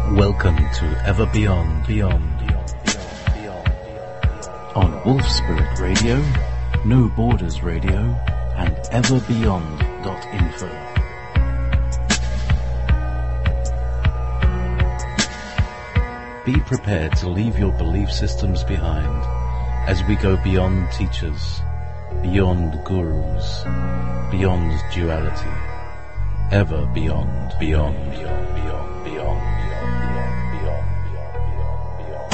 Welcome to Ever Beyond, Beyond, Beyond, Beyond, Beyond, on Wolf Spirit Radio, No Borders Radio, and everbeyond.info. Be prepared to leave your belief systems behind as we go beyond teachers, beyond gurus, beyond duality, ever beyond, beyond, beyond, beyond, beyond, beyond, beyond, beyond, beyond, beyond.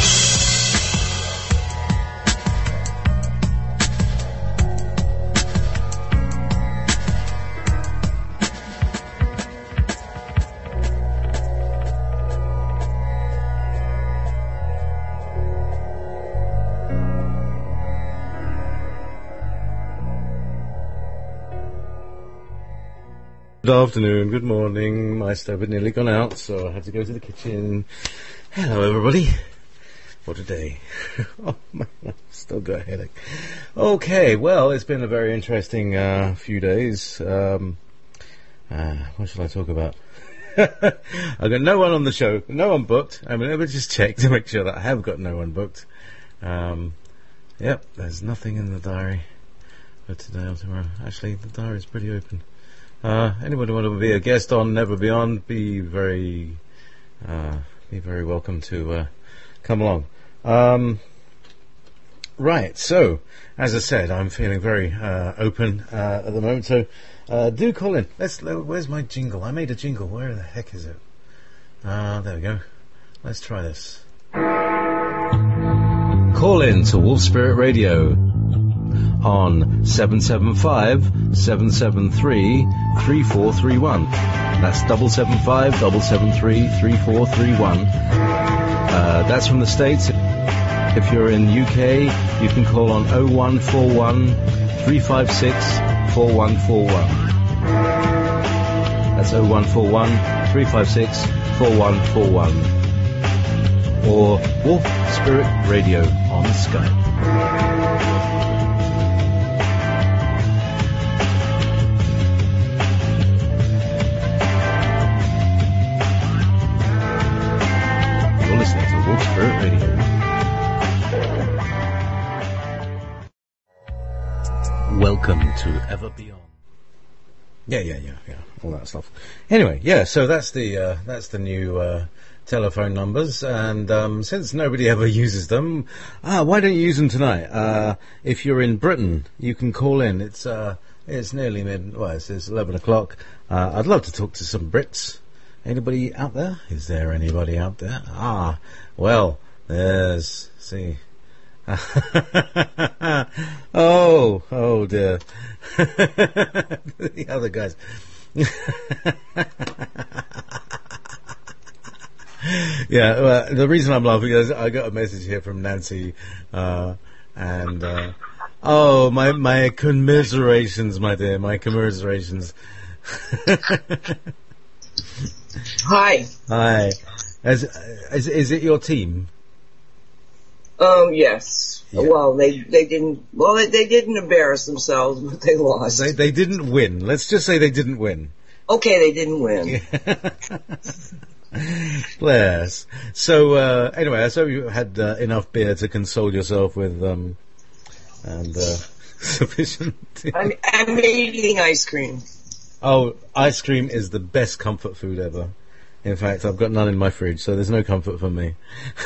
Good afternoon, good morning. My stove had nearly gone out, so I had to go to the kitchen. Hello, everybody. What a day. Oh, man, I've still got a headache. Okay, well, it's been a very interesting few days. What shall I talk about? I've got no one on the show, no one booked. I mean, let me just check to make sure that I have got no one booked. Yep, there's nothing in the diary for today or tomorrow. Actually, the diary's pretty open. Anybody want to be a guest on Never Beyond, be very welcome to come along. Right, so as I said, I'm feeling very open at the moment. So do call in. Where's my jingle? I made a jingle. Where the heck is it? There we go. Let's try this. Call in to Wolf Spirit Radio on 775-773-3431. That's 775-773-3431. That's from the States. If you're in UK, you can call on 0141 356 4141. That's 0141 356 4141. Or Wolf Spirit Radio on Skype. Listening to Wolf Spirit Radio. Welcome to Ever Beyond. Yeah, all that stuff. Anyway, yeah, so that's the new telephone numbers, and since nobody ever uses them, why don't you use them tonight? If you're in Britain, you can call in. It's nearly it's 11 o'clock. I'd love to talk to some Brits. Anybody out there? Is there anybody out there? Well, there's... See. oh dear. The other guys. Yeah, well, the reason I'm laughing is I got a message here from Nancy, my commiserations, my dear, my commiserations. Hi. Is it your team? Yes. Yeah. Well, they didn't embarrass themselves, but they lost. They didn't win. Let's just say they didn't win. Okay, they didn't win. Bless. So, anyway, I hope you had enough beer to console yourself with, and sufficient. I'm eating ice cream. Oh, ice cream is the best comfort food ever. In fact, I've got none in my fridge, so there's no comfort for me.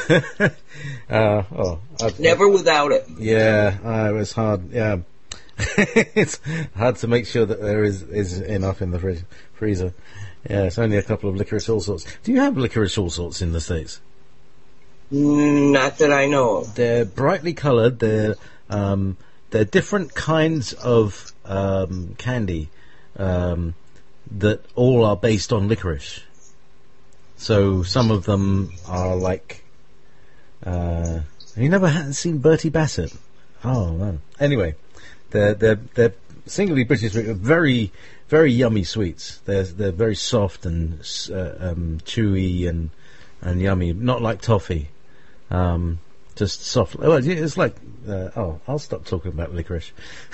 Never without it. Yeah, it was hard. Yeah, it's hard to make sure that there is enough in the freezer. Yeah, it's only a couple of licorice all sorts. Do you have licorice all sorts in the States? Not that I know of. They're brightly coloured. They're different kinds of candy that all are based on licorice. So some of them are like... have you never seen Bertie Bassett? Oh, man. Anyway, they're singly British, very, very yummy sweets. They're very soft and chewy and yummy, not like toffee. Just soft. Well, yeah, it's like. I'll stop talking about licorice.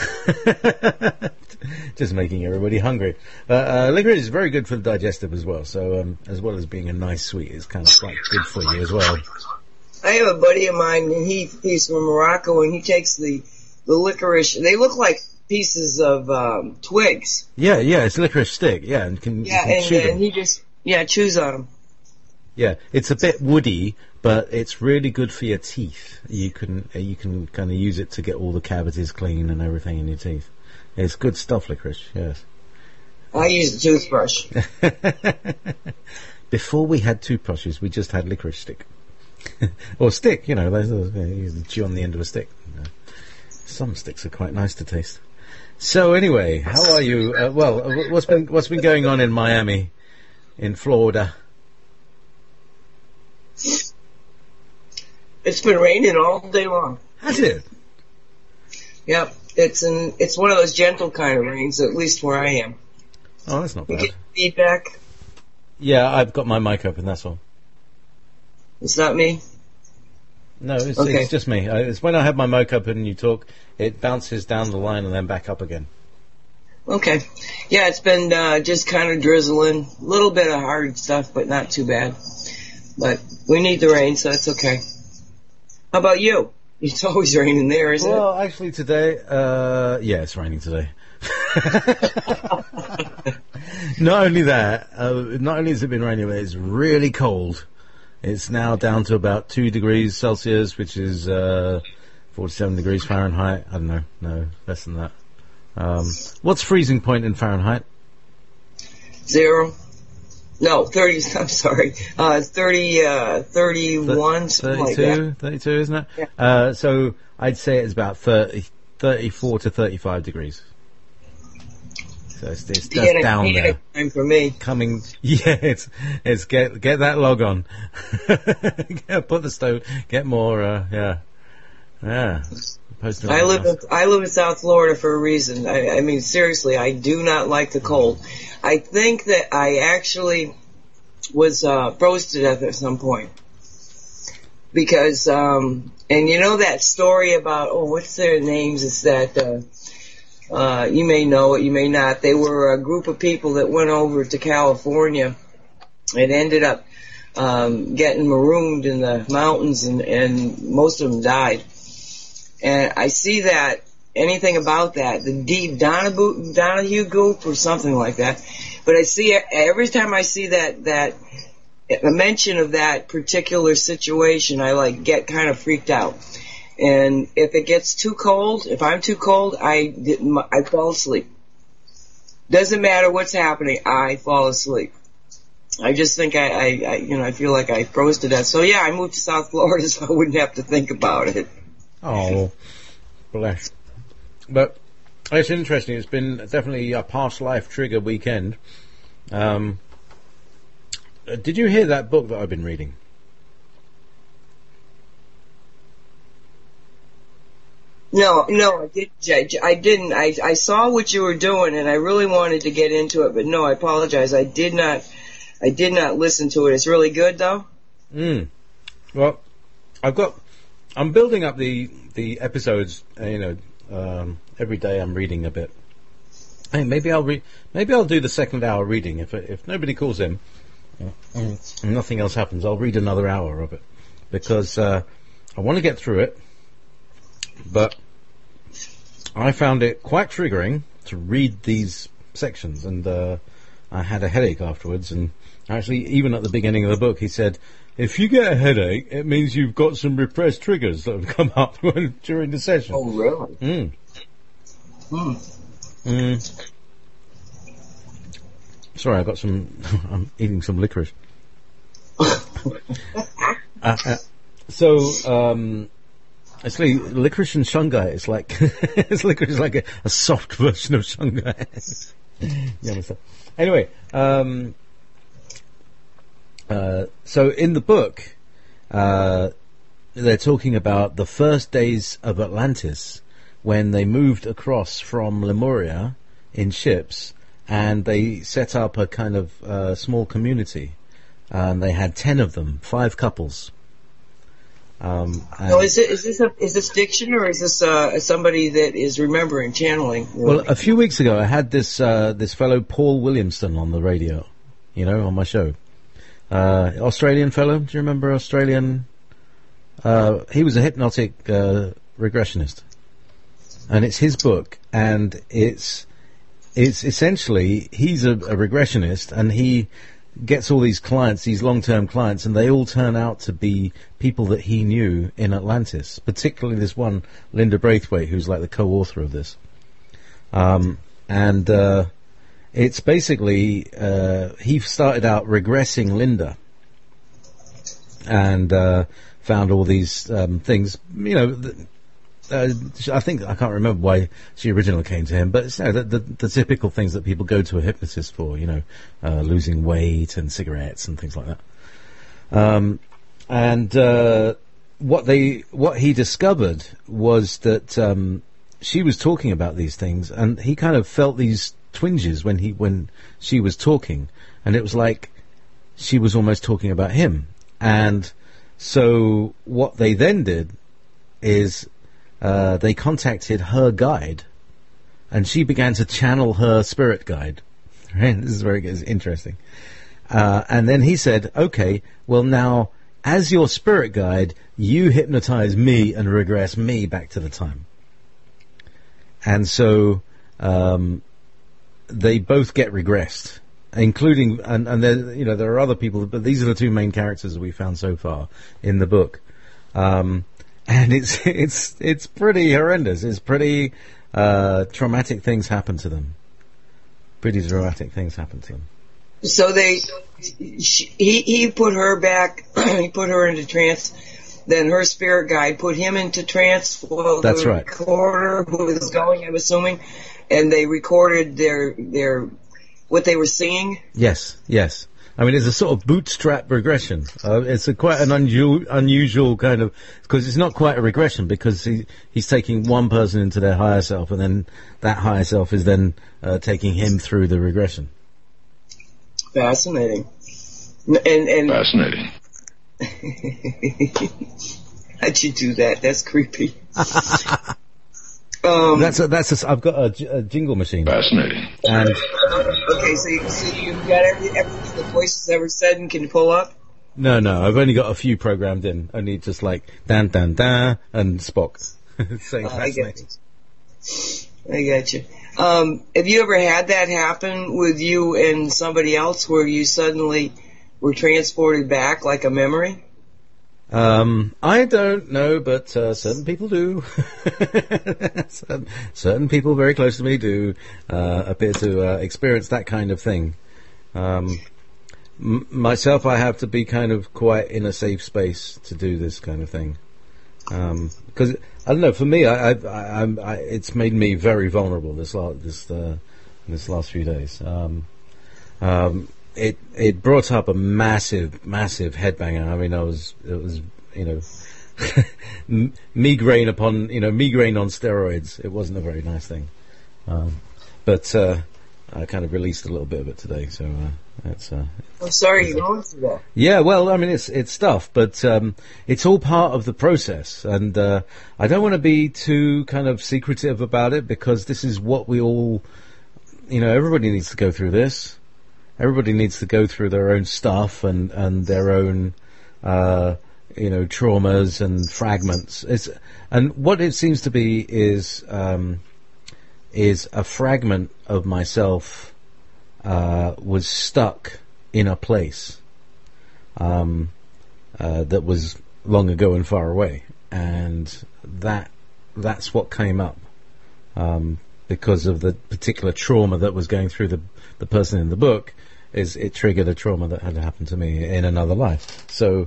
Just making everybody hungry. Licorice is very good for the digestive as well. So, as well as being a nice sweet, it's kind of quite good for you as well. I have a buddy of mine, and he's from Morocco, and he takes the licorice. They look like pieces of twigs. Yeah, it's licorice stick. Yeah, and you can chew them. And he just chews on them. Yeah, it's a bit woody, but it's really good for your teeth. You can kind of use it to get all the cavities clean and everything in your teeth. It's good stuff, licorice. Yes. I use a toothbrush. Before we had toothbrushes, we just had licorice stick. Or stick, you use the chew on the end of a stick. Some sticks are quite nice to taste. So anyway, how are you? What's been going on in Miami, in Florida? It's been raining all day long. Has it? Yep. It's one of those gentle kind of rains, at least where I am. Oh, that's not bad. You get feedback? Yeah, I've got my mic open, that's all. It's not me? No, it's just me. It's when I have my mic open and you talk, it bounces down the line and then back up again. Okay. Yeah, it's been just kind of drizzling. A little bit of hard stuff, but not too bad. But we need the rain, so it's okay. How about you? It's always raining there, isn't it? Well, actually today, it's raining today. Not only that, not only has it been raining, but it's really cold. It's now down to about 2 degrees Celsius, which is 47 degrees Fahrenheit. I don't know, no, less than that. What's freezing point in Fahrenheit? 0. No, 30, I'm sorry. 31, something like that. 32, isn't it? Yeah. So I'd say it's about 34 to 35 degrees. So it's just down there. Time for me. Coming, it's get that log on. Put the stove, get more, yeah. I live in South Florida for a reason. I mean, seriously, I do not like the cold. I think that I actually was froze to death at some point because, and you know that story about what's their names? It's that you may know it, you may not. They were a group of people that went over to California and ended up getting marooned in the mountains, and most of them died. And I see that, anything about that, the deep Donahue group or something like that. But I see, every time I see that a mention of that particular situation, I get kind of freaked out. And if it gets too cold, if I'm too cold, I fall asleep. Doesn't matter what's happening, I fall asleep. I just think I feel like I froze to death. So yeah, I moved to South Florida so I wouldn't have to think about it. Oh, bless. But it's interesting. It's been definitely a past life trigger weekend. Did you hear that book that I've been reading? No, I didn't. I saw what you were doing, and I really wanted to get into it, but no, I apologize. I did not listen to it. It's really good, though. Well, I'm building up the episodes. Every day I'm reading a bit. Hey, maybe I'll do the second hour reading if nobody calls in, and nothing else happens. I'll read another hour of it because I want to get through it, but I found it quite triggering to read these sections, and I had a headache afterwards. And actually, even at the beginning of the book, he said, if you get a headache, it means you've got some repressed triggers that have come up during the session. Oh, really? Sorry, I got some. I'm eating some licorice. Actually, licorice and shungite is like licorice is like a soft version of shungite. You understand? Anyway, so in the book, they're talking about the first days of Atlantis when they moved across from Lemuria in ships, and they set up a kind of small community. And they had 10 of them, 5 couples. So is this fiction, or is this somebody that is remembering, channeling? Well, a few weeks ago, I had this fellow Paul Williamson on the radio, on my show. Australian fellow. Do you remember Australian? He was a hypnotic regressionist, and it's his book, and it's essentially he's a regressionist, and he gets all these clients, these long-term clients, and they all turn out to be people that he knew in Atlantis, particularly this one, Linda Braithwaite, who's like the co-author of this. It's basically, he started out regressing Linda and found all these things, I think, I can't remember why she originally came to him, but it's the typical things that people go to a hypnotist for, losing weight and cigarettes and things like that. What he discovered was that she was talking about these things, and he kind of felt these twinges when she was talking, and it was like she was almost talking about him. And so what they then did is they contacted her guide, and she began to channel her spirit guide. Right? This is interesting. And then he said, okay, well now, as your spirit guide, you hypnotize me and regress me back to the time. And so they both get regressed, including, and there are other people, but these are the two main characters that we found so far in the book. And it's pretty horrendous. It's pretty traumatic things happen to them. Pretty dramatic things happen to them. So he put her back. He put her into trance. Then her spirit guide put him into trance. Well, that's right. Recorder who was going, I'm assuming, and they recorded their what they were seeing. Yes. I mean, it's a sort of bootstrap regression. It's quite an unusual kind of, because it's not quite a regression, because he's taking one person into their higher self, and then that higher self is then taking him through the regression. Fascinating. And fascinating. How'd you do that? That's creepy. I've got a jingle machine. Fascinating. And okay, so you've got everything the voice has ever said and can pull up? No, I've only got a few programmed in. Only just like Dan Dan Dan and Spock. Saying fascinating. I get you. Have you ever had that happen with you and somebody else, where you suddenly were transported back like a memory? I don't know, but certain people do. certain people very close to me do appear to experience that kind of thing. Myself, I have to be kind of quite in a safe space to do this kind of thing, because I don't know. For me, it's made me very vulnerable this last few days. It brought up a massive headbanger. I mean, it was migraine upon migraine on steroids. It wasn't a very nice thing, but I kind of released a little bit of it today. So that's. I'm sorry you're going through that. Yeah, well, I mean, it's stuff, but it's all part of the process, and I don't want to be too kind of secretive about it, because this is what we all, everybody needs to go through this. Everybody needs to go through their own stuff and their own, traumas and fragments. And what it seems to be is a fragment of myself, was stuck in a place, that was long ago and far away. And that's what came up, because of the particular trauma that was going through the person in the book. It triggered a trauma that had happened to me in another life. So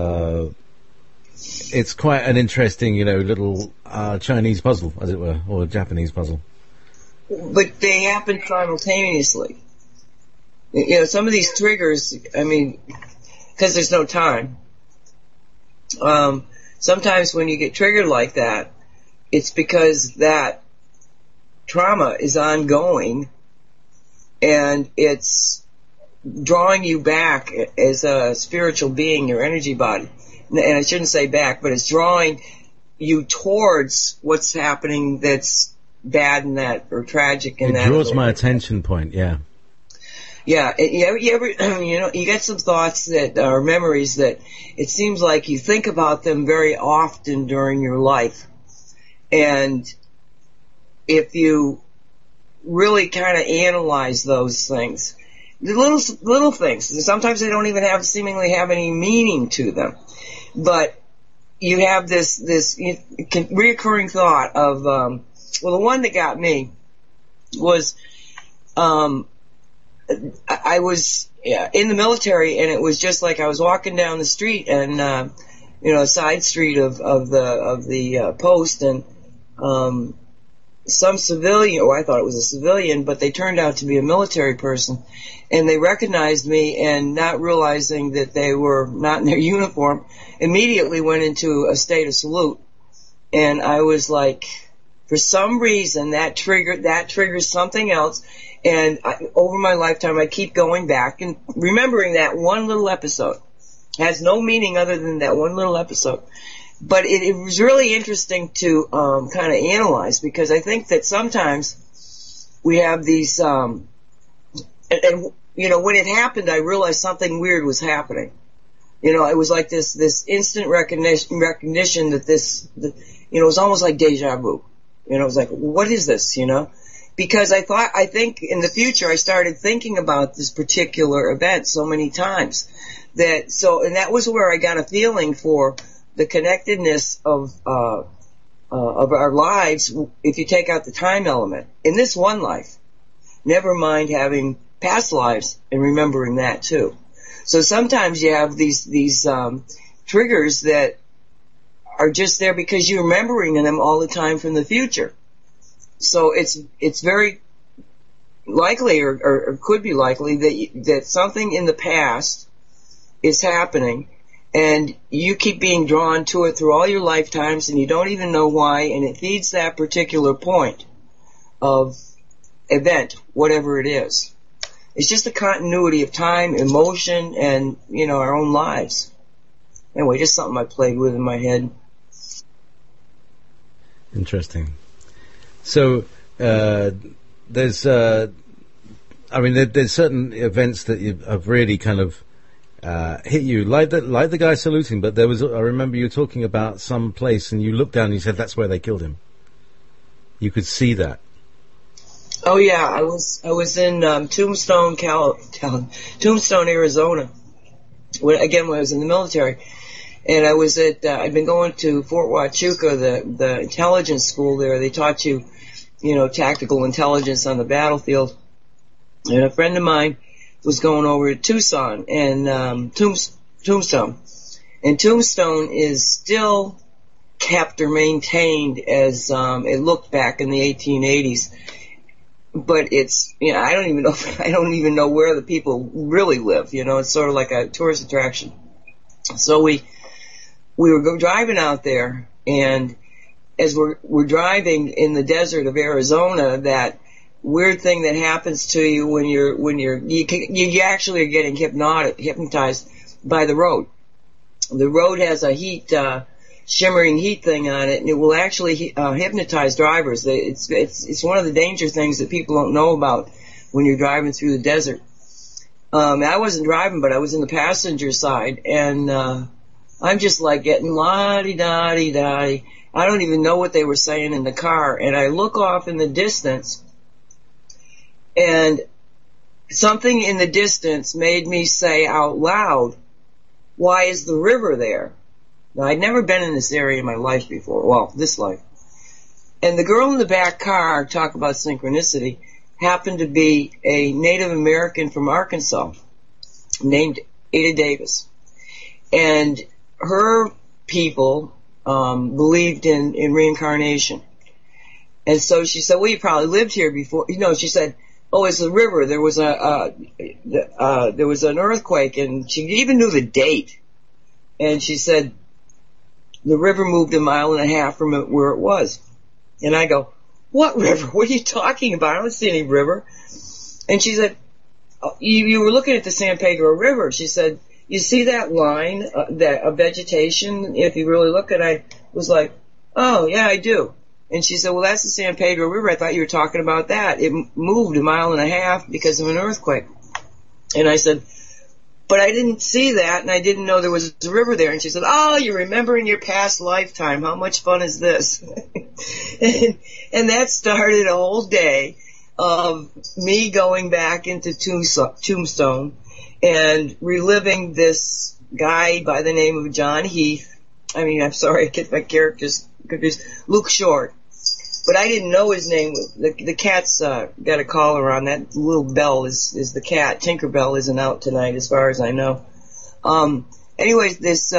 it's quite an interesting, little Chinese puzzle, as it were, or Japanese puzzle. But they happen simultaneously. Some of these triggers, I mean, because there's no time. Sometimes when you get triggered like that, it's because that trauma is ongoing, and it's drawing you back as a spiritual being, your energy body. And I shouldn't say back, but it's drawing you towards what's happening that's bad in that, or tragic in that. It draws my attention point, yeah. Yeah, you ever, you get some thoughts that are memories that it seems like you think about them very often during your life. And if you really kind of analyze those things, the little things, sometimes they don't even seemingly have any meaning to them, but you have this reoccurring thought of, well, the one that got me was, I was in the military, and it was just like I was walking down the street, and a side street of the post, and some civilian, or I thought it was a civilian, but they turned out to be a military person, and they recognized me, and not realizing that they were not in their uniform, immediately went into a state of salute. And I was like, for some reason, that triggers something else. And over my lifetime, I keep going back and remembering that one little episode. It has no meaning other than that one little episode. But it was really interesting to kind of analyze, because I think that sometimes we have these, and when it happened, I realized something weird was happening. It was like this instant recognition that it was almost like deja vu. It was like, what is this, Because I think in the future I started thinking about this particular event so many times and that was where I got a feeling for the connectedness of our lives if you take out the time element in this one life. Never mind having past lives and remembering that too. So sometimes you have these triggers that are just there because you're remembering them all the time from the future. So it's very likely, or could be likely, that something in the past is happening, and you keep being drawn to it through all your lifetimes, and you don't even know why, and it feeds that particular point of event, whatever it is. It's just a continuity of time, emotion, and, our own lives. Anyway, just something I played with in my head. Interesting. So, there's certain events that have really kind of hit you, like the guy saluting. But I remember you talking about some place, and you looked down and you said that's where they killed him. You could see that. Oh yeah, I was in Tombstone, Arizona. When I was in the military, and I was I'd been going to Fort Huachuca, the intelligence school there. They taught you, tactical intelligence on the battlefield. And a friend of mine was going over to Tucson and Tombstone. And Tombstone is still kept or maintained as it looked back in the 1880s. But it's, I don't even know where the people really live. It's sort of like a tourist attraction. So we were driving out there, and as we're driving in the desert of Arizona, that weird thing that happens to you when you actually are getting hypnotized by the road. The road has a shimmering heat thing on it, and it will actually hypnotize drivers. It's one of the danger things that people don't know about when you're driving through the desert. I wasn't driving, but I was in the passenger side, and I'm just like getting la-di-da-di-da. I don't even know what they were saying in the car, and I look off in the distance, and something in the distance made me say out loud, "Why is the river there?" Now, I'd never been in this area in my life before. Well, this life. And the girl in the back car, talk about synchronicity, happened to be a Native American from Arkansas named Ada Davis. And her people believed in reincarnation. And so she said, well, you probably lived here before. She said, oh, it's the river. There was an earthquake, and she even knew the date. And she said, the river moved 1.5 miles from where it was. And I go, what river? What are you talking about? I don't see any river. And she said, You were looking at the San Pedro River. She said, you see that line, that of vegetation, if you really look at it? I was like, oh, yeah, I do. And she said, well, that's the San Pedro River. I thought you were talking about that. It moved 1.5 miles because of an earthquake. And I said, but I didn't see that, and I didn't know there was a river there. And she said, oh, you're remembering your past lifetime. How much fun is this? and that started a whole day of me going back into Tombstone and reliving this guy by the name of John Heath. I mean, I'm sorry, I get my characters confused. Luke Short. But I didn't know his name. The cat's got a collar on. That little Bell is the cat. Tinkerbell isn't out tonight, as far as I know. Anyways, this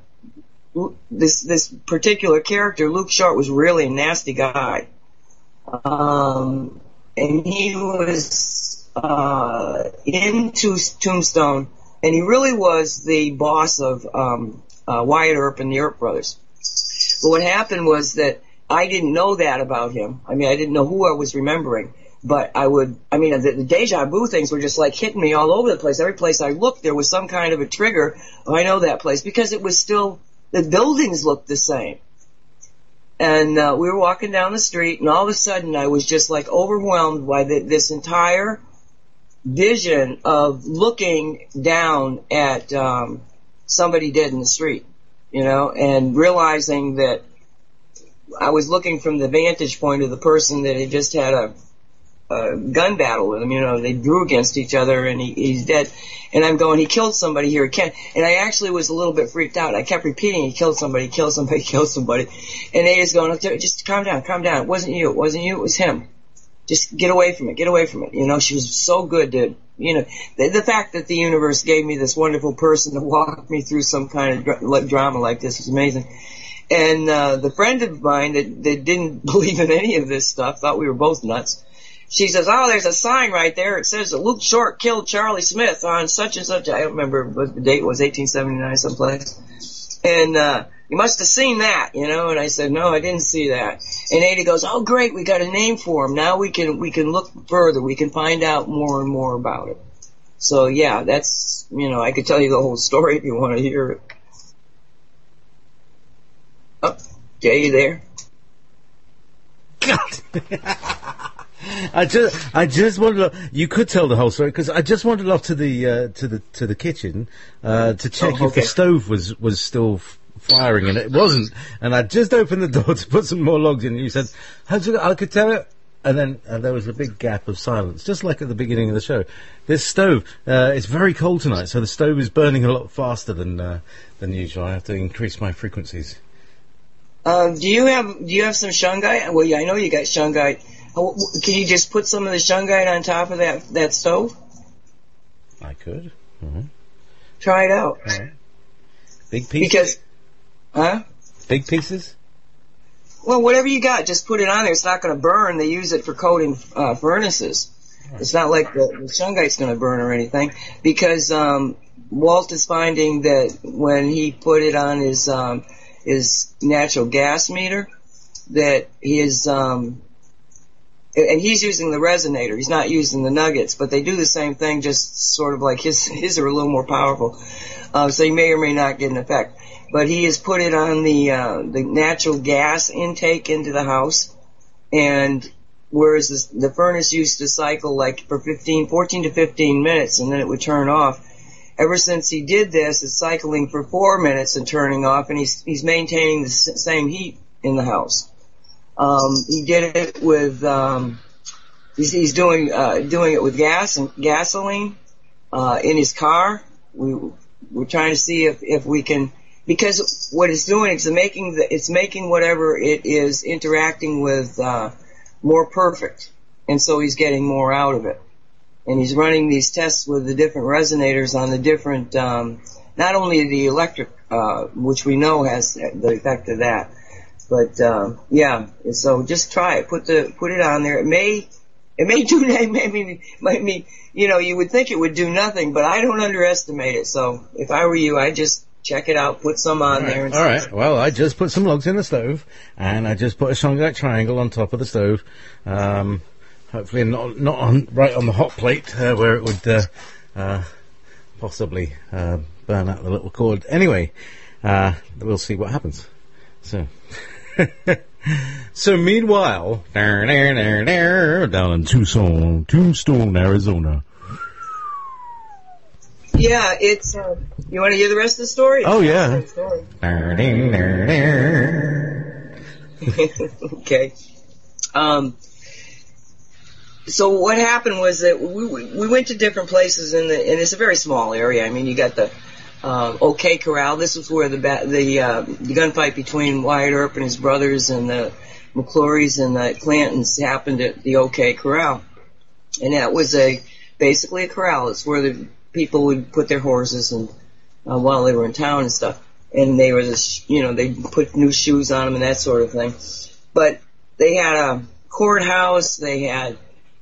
particular character, Luke Short, was really a nasty guy. And he was in Tombstone, and he really was the boss of Wyatt Earp and the Earp brothers. But what happened was that I didn't know that about him. I mean, I didn't know who I was remembering. But the deja vu things were just like hitting me all over the place. Every place I looked, there was some kind of a trigger. Oh, I know that place. Because it was still, the buildings looked the same. And we were walking down the street, and all of a sudden I was just like overwhelmed by this entire vision of looking down at somebody dead in the street, and realizing that I was looking from the vantage point of the person that had just had a gun battle with him. They drew against each other, and he's dead. And I'm going, he killed somebody here. And I actually was a little bit freaked out. I kept repeating, he killed somebody, killed somebody, killed somebody. And Ada's going, just calm down. It wasn't you, it was him. Just get away from it. She was so good to, the fact that the universe gave me this wonderful person to walk me through some kind of drama like this was amazing. And the friend of mine that didn't believe in any of this stuff, thought we were both nuts. She says, oh, there's a sign right there. It says that Luke Short killed Charlie Smith on such and such. I don't remember what the date was, 1879 someplace. And you must have seen that, And I said, no, I didn't see that. And Ada goes, oh, great, we got a name for him. Now we can look further. We can find out more and more about it. So, yeah, that's, I could tell you the whole story if you want to hear it. Oh, Jay, you there? God. I just wandered. You could tell the whole story because I just wandered off to the kitchen to check if the stove was still firing, and it wasn't. And I just opened the door to put some more logs in. And you said, "I could tell it." And then there was a big gap of silence, just like at the beginning of the show. This stove, it's very cold tonight, so the stove is burning a lot faster than usual. I have to increase my frequencies. Do you have some shungite? Well, yeah, I know you got shungite. Can you just put some of the shungite on top of that stove? I could. Mm-hmm. Try it out. All right. Big pieces? Big pieces? Well, whatever you got, just put it on there. It's not going to burn. They use it for coating furnaces. Right. It's not like the shungite's going to burn or anything. Because Walt is finding that when he put it on his natural gas meter, that his and he's using the resonator. He's not using the nuggets, but they do the same thing, just sort of like his are a little more powerful. So you may or may not get an effect. But he has put it on the natural gas intake into the house, and whereas the furnace used to cycle like for 14 to 15 minutes, and then it would turn off. Ever since he did this, it's cycling for 4 minutes and turning off, and he's maintaining the same heat in the house. He did it with he's doing it with gas and gasoline in his car. We're trying to see if we can, because what it's doing is it's making whatever it is interacting with more perfect, and so he's getting more out of it. And he's running these tests with the different resonators on the different, not only the electric, which we know has the effect of that, but yeah. So just try it. Put it on there. It may do. Maybe you would think it would do nothing, but I don't underestimate it. So if I were you, I'd just check it out. Put some on there. All right. Well, I just put some logs in the stove, and I just put a shungite triangle on top of the stove. Hopefully not right on the hot plate where it would possibly burn out the little cord. Anyway, we'll see what happens. So, so meanwhile, down in Tombstone, Arizona. Yeah, it's. You want to hear the rest of the story? Oh yeah. Okay. So what happened was that we went to different places and it's a very small area. I mean, you got the OK Corral. This was where the gunfight between Wyatt Earp and his brothers and the McClurys and the Clantons happened at the OK Corral, and that was basically a corral. It's where the people would put their horses and while they were in town and stuff, and they were they put new shoes on them and that sort of thing. But they had a courthouse. They had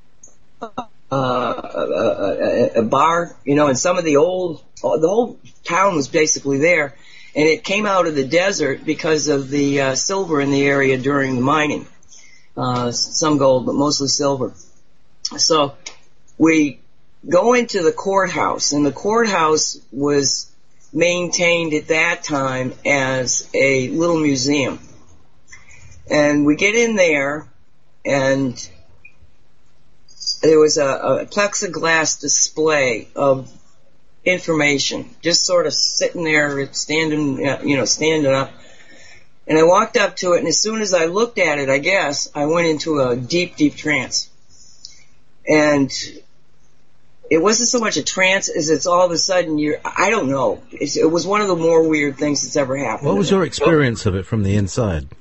a bar, and some of the whole town was basically there, and it came out of the desert because of the silver in the area during the mining. Some gold, but mostly silver. So we go into the courthouse, and the courthouse was maintained at that time as a little museum. And we get in there, and there was a plexiglass display of information, just sort of sitting there, standing up. And I walked up to it, and as soon as I looked at it, I went into a deep, deep trance. And it wasn't so much a trance as it's all of a sudden I don't know. It was one of the more weird things that's ever happened. What was your experience of it from the inside?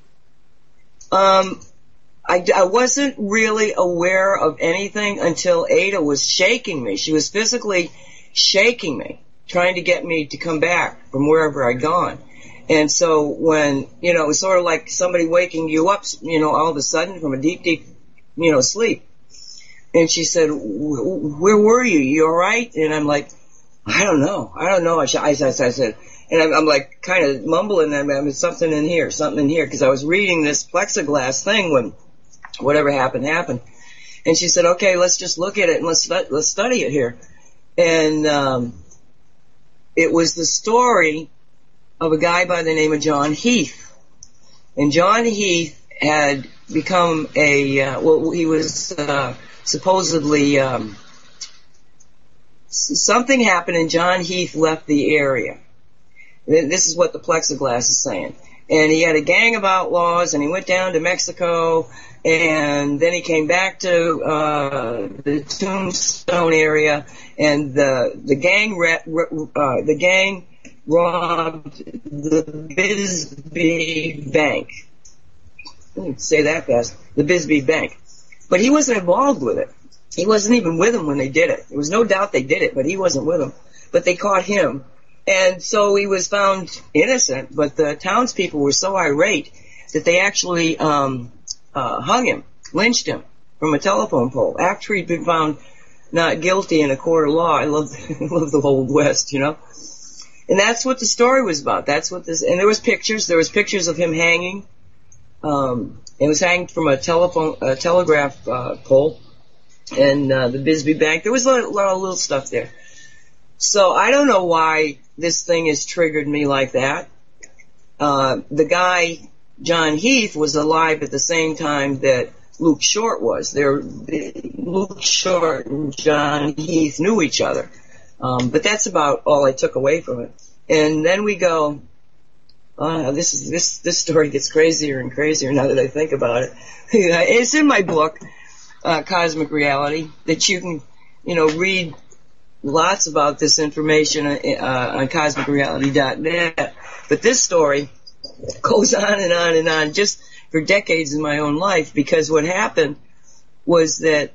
I wasn't really aware of anything until Ada was shaking me. She was physically shaking me, trying to get me to come back from wherever I'd gone. And so when, it was sort of like somebody waking you up, all of a sudden from a deep, deep, sleep. And she said, where were you? You all right? And I'm like, I don't know. I said, and I'm like kind of mumbling, I mean, something in here, because I was reading this plexiglass thing when whatever happened. And she said, okay, let's just look at it and let's study it here. And it was the story of a guy by the name of John Heath. And John Heath had become he was supposedly something happened and John Heath left the area. This is what the plexiglass is saying. And he had a gang of outlaws, and he went down to Mexico, and then he came back to the Tombstone area, and the gang robbed the Bisbee Bank. I didn't say that fast. The Bisbee Bank. But he wasn't involved with it. He wasn't even with them when they did it. There was no doubt they did it, but he wasn't with them. But they caught him. And so he was found innocent, but the townspeople were so irate that they actually hung him, lynched him from a telephone pole after he'd been found not guilty in a court of law. I love the Old West, And that's what the story was about. And there was pictures of him hanging. It was hanging from a telegraph pole, and the Bisbee Bank. There was a lot of little stuff there. So I don't know why this thing has triggered me like that. The guy, John Heath, was alive at the same time that Luke Short was. Luke Short and John Heath knew each other. But that's about all I took away from it. And then we go, this story gets crazier and crazier now that I think about it. It's in my book, Cosmic Reality, that you can, read lots about this information on CosmicReality.net. But this story goes on and on and on just for decades in my own life, because what happened was that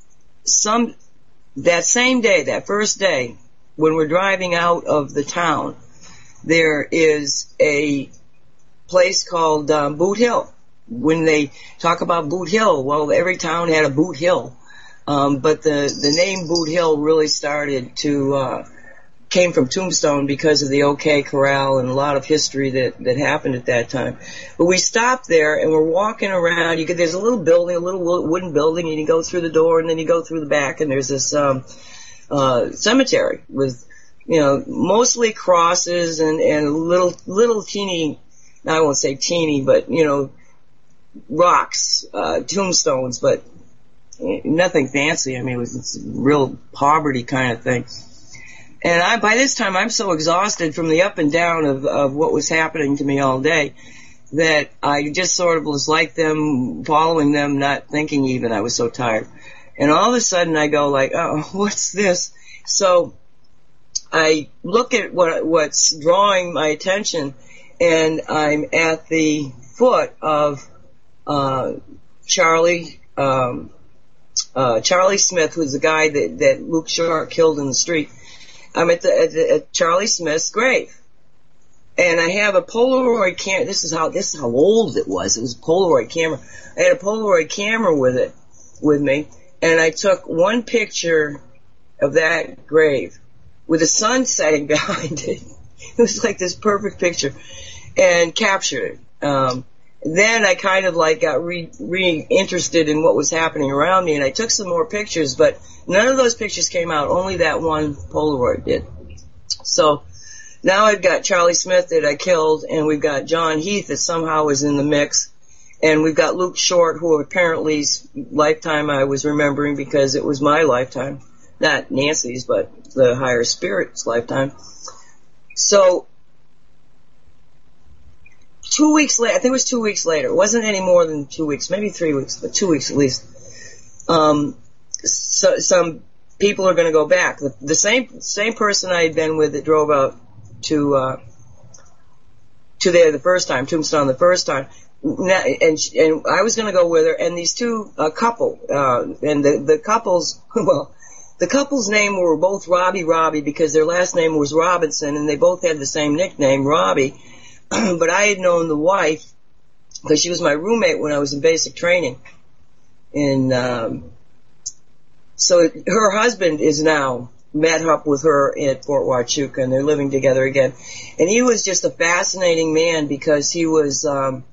that same day, that first day, when we're driving out of the town, there is a place called Boot Hill. When they talk about Boot Hill, well, every town had a Boot Hill. But the name Boot Hill really started to came from Tombstone because of the OK Corral and a lot of history that happened at that time. But we stopped there and we're walking around. There's a little building, a little wooden building, and you go through the door and then you go through the back, and there's this cemetery with, mostly crosses and little teeny, I won't say teeny, but, rocks, tombstones, but nothing fancy. I mean, it's a real poverty kind of thing. And by this time, I'm so exhausted from the up and down of what was happening to me all day that I just sort of was like them, following them, not thinking even. I was so tired. And all of a sudden I go like, oh, what's this? So I look at what's drawing my attention, and I'm at the foot of Charlie Smith, who's the guy that Luke Short killed in the street. I'm at Charlie Smith's grave, and I have a Polaroid camera. This is how old it was. It was a Polaroid camera. I had a Polaroid camera with me, and I took one picture of that grave with the sun setting behind it. It was like this perfect picture, and captured it. Then I kind of like got re-interested in what was happening around me, and I took some more pictures, but none of those pictures came out. Only that one Polaroid did. So now I've got Charlie Smith that I killed, and we've got John Heath that somehow is in the mix, and we've got Luke Short, who apparently's lifetime I was remembering because it was my lifetime. Not Nancy's, but the higher spirit's lifetime. So 2 weeks later, I think it was 2 weeks later. It wasn't any more than 2 weeks, maybe 3 weeks, but 2 weeks at least. So some people are going to go back. The same person I had been with that drove out to there the first time, Tombstone the first time, and I was going to go with her. And these two couple, and the couples, well, the couple's name were both Robbie because their last name was Robinson, and they both had the same nickname, Robbie. But I had known the wife because she was my roommate when I was in basic training. And so her husband is now met up with her at Fort Huachuca, and they're living together again. And he was just a fascinating man because he was an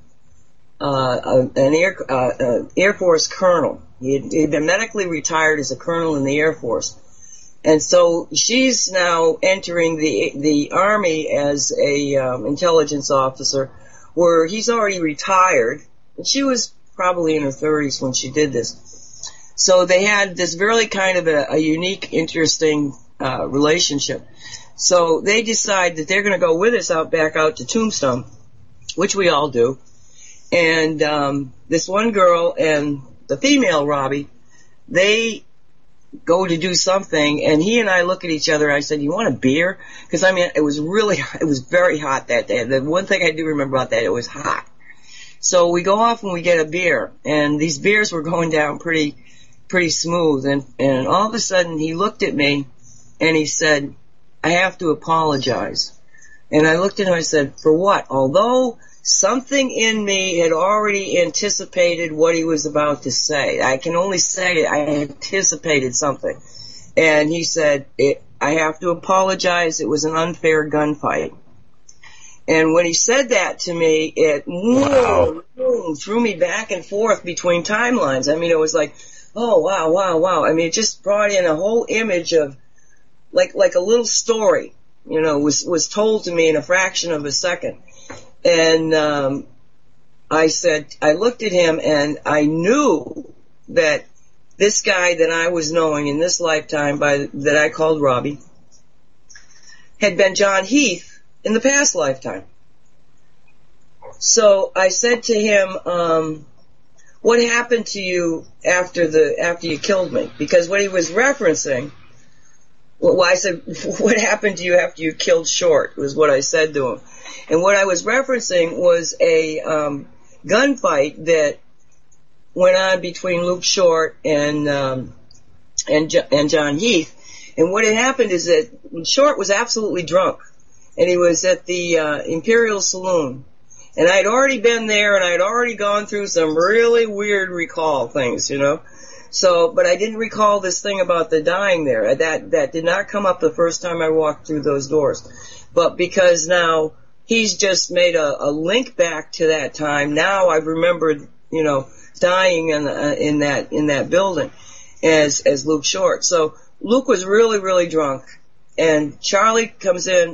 Air Force colonel. He'd been medically retired as a colonel in the Air Force. And so she's now entering the Army as a intelligence officer, where he's already retired. And she was probably in her 30s when she did this. So they had this really kind of a unique, interesting relationship. So they decide that they're going to go with us back out to Tombstone, which we all do. And this one girl and the female Robbie, they go to do something, and he and I look at each other. I said, "You want a beer?" Because I mean, it was very hot that day. The one thing I do remember about that, it was hot. So we go off and we get a beer, and these beers were going down pretty smooth. And all of a sudden, he looked at me, and he said, "I have to apologize." And I looked at him. I said, "For what?" Although something in me had already anticipated what he was about to say. I can only say I anticipated something. And he said, "I have to apologize. It was an unfair gunfight." And when he said that to me, it threw me back and forth between timelines. I mean, it was like, oh, wow. I mean, it just brought in a whole image of like a little story, was told to me in a fraction of a second. And I looked at him, and I knew that this guy that I was knowing in this lifetime that I called Robbie had been John Heath in the past lifetime. So I said to him, "What happened to you after you killed me?" Because what he was referencing, I said, "What happened to you after you killed Short?" was what I said to him. And what I was referencing was a gunfight that went on between Luke Short and John Heath. And what had happened is that Short was absolutely drunk, and he was at the Imperial Saloon. And I had already been there, and I had already gone through some really weird recall things, So, but I didn't recall this thing about the dying there. That did not come up the first time I walked through those doors. But because now he's just made a link back to that time, now I've remembered, dying in that building as Luke Short. So Luke was really, really drunk, and John comes in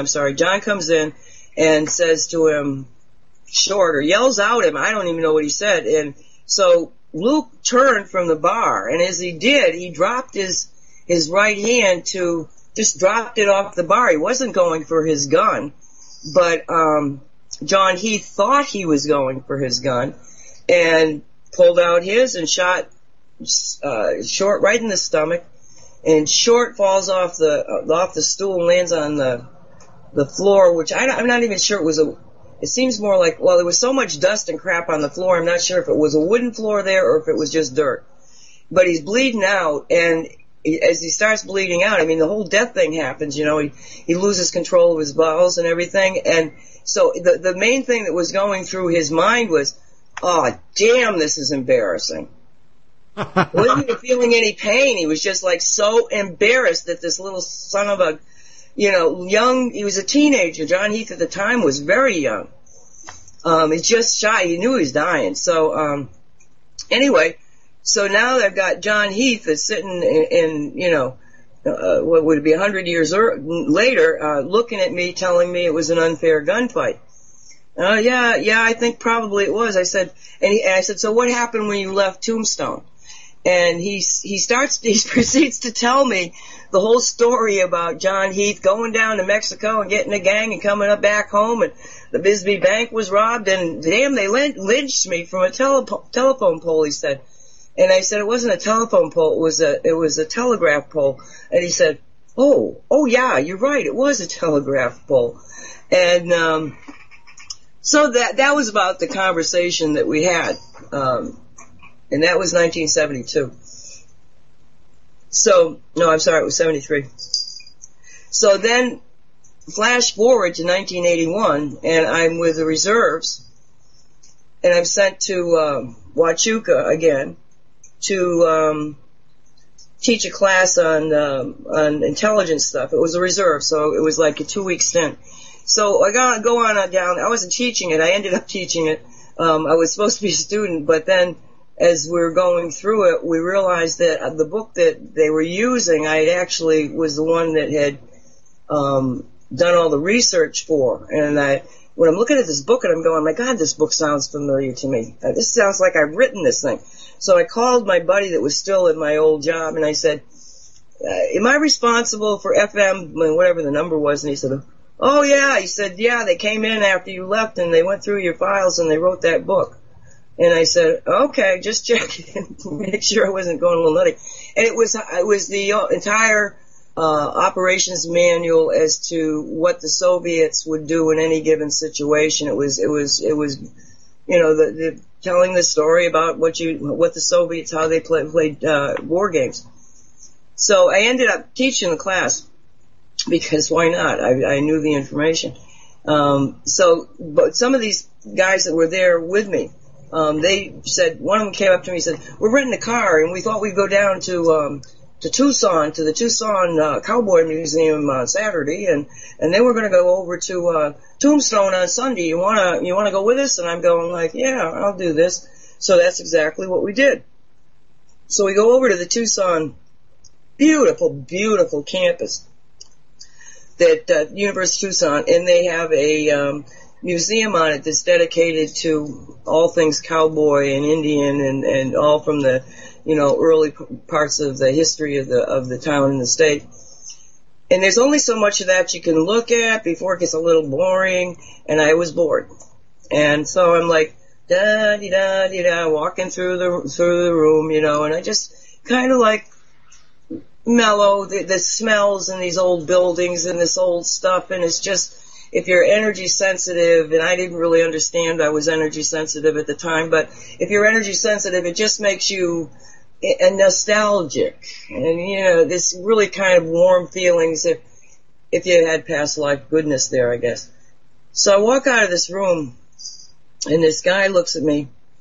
and says to him, Short, or yells out him, I don't even know what he said, and so Luke turned from the bar, and as he did, he dropped his right hand just dropped it off the bar. He wasn't going for his gun, but John Heath thought he was going for his gun, and pulled out his and shot Short right in the stomach, and Short falls off the stool and lands on the floor, which I'm not even sure it seems more like, well, there was so much dust and crap on the floor, I'm not sure if it was a wooden floor there or if it was just dirt. But he's bleeding out, and as he starts bleeding out, I mean, the whole death thing happens, he loses control of his bowels and everything, and so the main thing that was going through his mind was, oh, damn, this is embarrassing. He wasn't even feeling any pain. He was just like so embarrassed that this little son of a, he was a teenager. John Heath at the time was very young. He's just shy. He knew he was dying. So, anyway, so now I've got John Heath that's sitting in what would it be 100 years later, looking at me, telling me it was an unfair gunfight. Yeah, I think probably it was. I said, so what happened when you left Tombstone? And he proceeds to tell me the whole story about John Heath going down to Mexico and getting a gang and coming up back home, and the Bisbee Bank was robbed, and damn, they lynched me from a telephone pole, he said. And I said, it wasn't a telephone pole, it was a telegraph pole. And he said, oh yeah, you're right, it was a telegraph pole. And, so that was about the conversation that we had. And that was 1972. So, no, I'm sorry, it was 73. So then, flash forward to 1981, and I'm with the reserves, and I'm sent to Huachuca again to teach a class on intelligence stuff. It was a reserve, so it was like a 2-week stint. So I go on down. I wasn't teaching it. I ended up teaching it. I was supposed to be a student, but then as we were going through it, we realized that the book that they were using, I actually was the one that had done all the research for. And when I'm looking at this book and I'm going, my God, this book sounds familiar to me. This sounds like I've written this thing. So I called my buddy that was still at my old job, and I said, am I responsible for FM, whatever the number was? And he said, oh yeah. He said, yeah, they came in after you left and they went through your files and they wrote that book. And I said, okay, just checking, make sure I wasn't going a little nutty. And it was the entire operations manual as to what the Soviets would do in any given situation. It was the telling the story about what the Soviets, how they played war games. So I ended up teaching the class because why not? I knew the information. But some of these guys that were there with me, they said, one of them came up to me and said, we're renting a car and we thought we'd go down to Tucson, to the Tucson Cowboy Museum on Saturday, and then we're going to go over to Tombstone on Sunday. You want to go with us? And I'm going like, yeah, I'll do this. So that's exactly what we did. So we go over to the Tucson, beautiful, beautiful campus, that University of Tucson, and they have a museum on it that's dedicated to all things cowboy and Indian and all from the early parts of the history of the town and the state. And there's only so much of that you can look at before it gets a little boring, and I was bored. And so I'm like, da-dee-da-dee-da, walking through the room, and I just kind of like mellow the smells and these old buildings and this old stuff, and it's just, if you're energy sensitive, and I didn't really understand I was energy sensitive at the time, but if you're energy sensitive, it just makes you nostalgic, and this really kind of warm feelings if you had past life goodness there, I guess. So I walk out of this room, and this guy looks at me,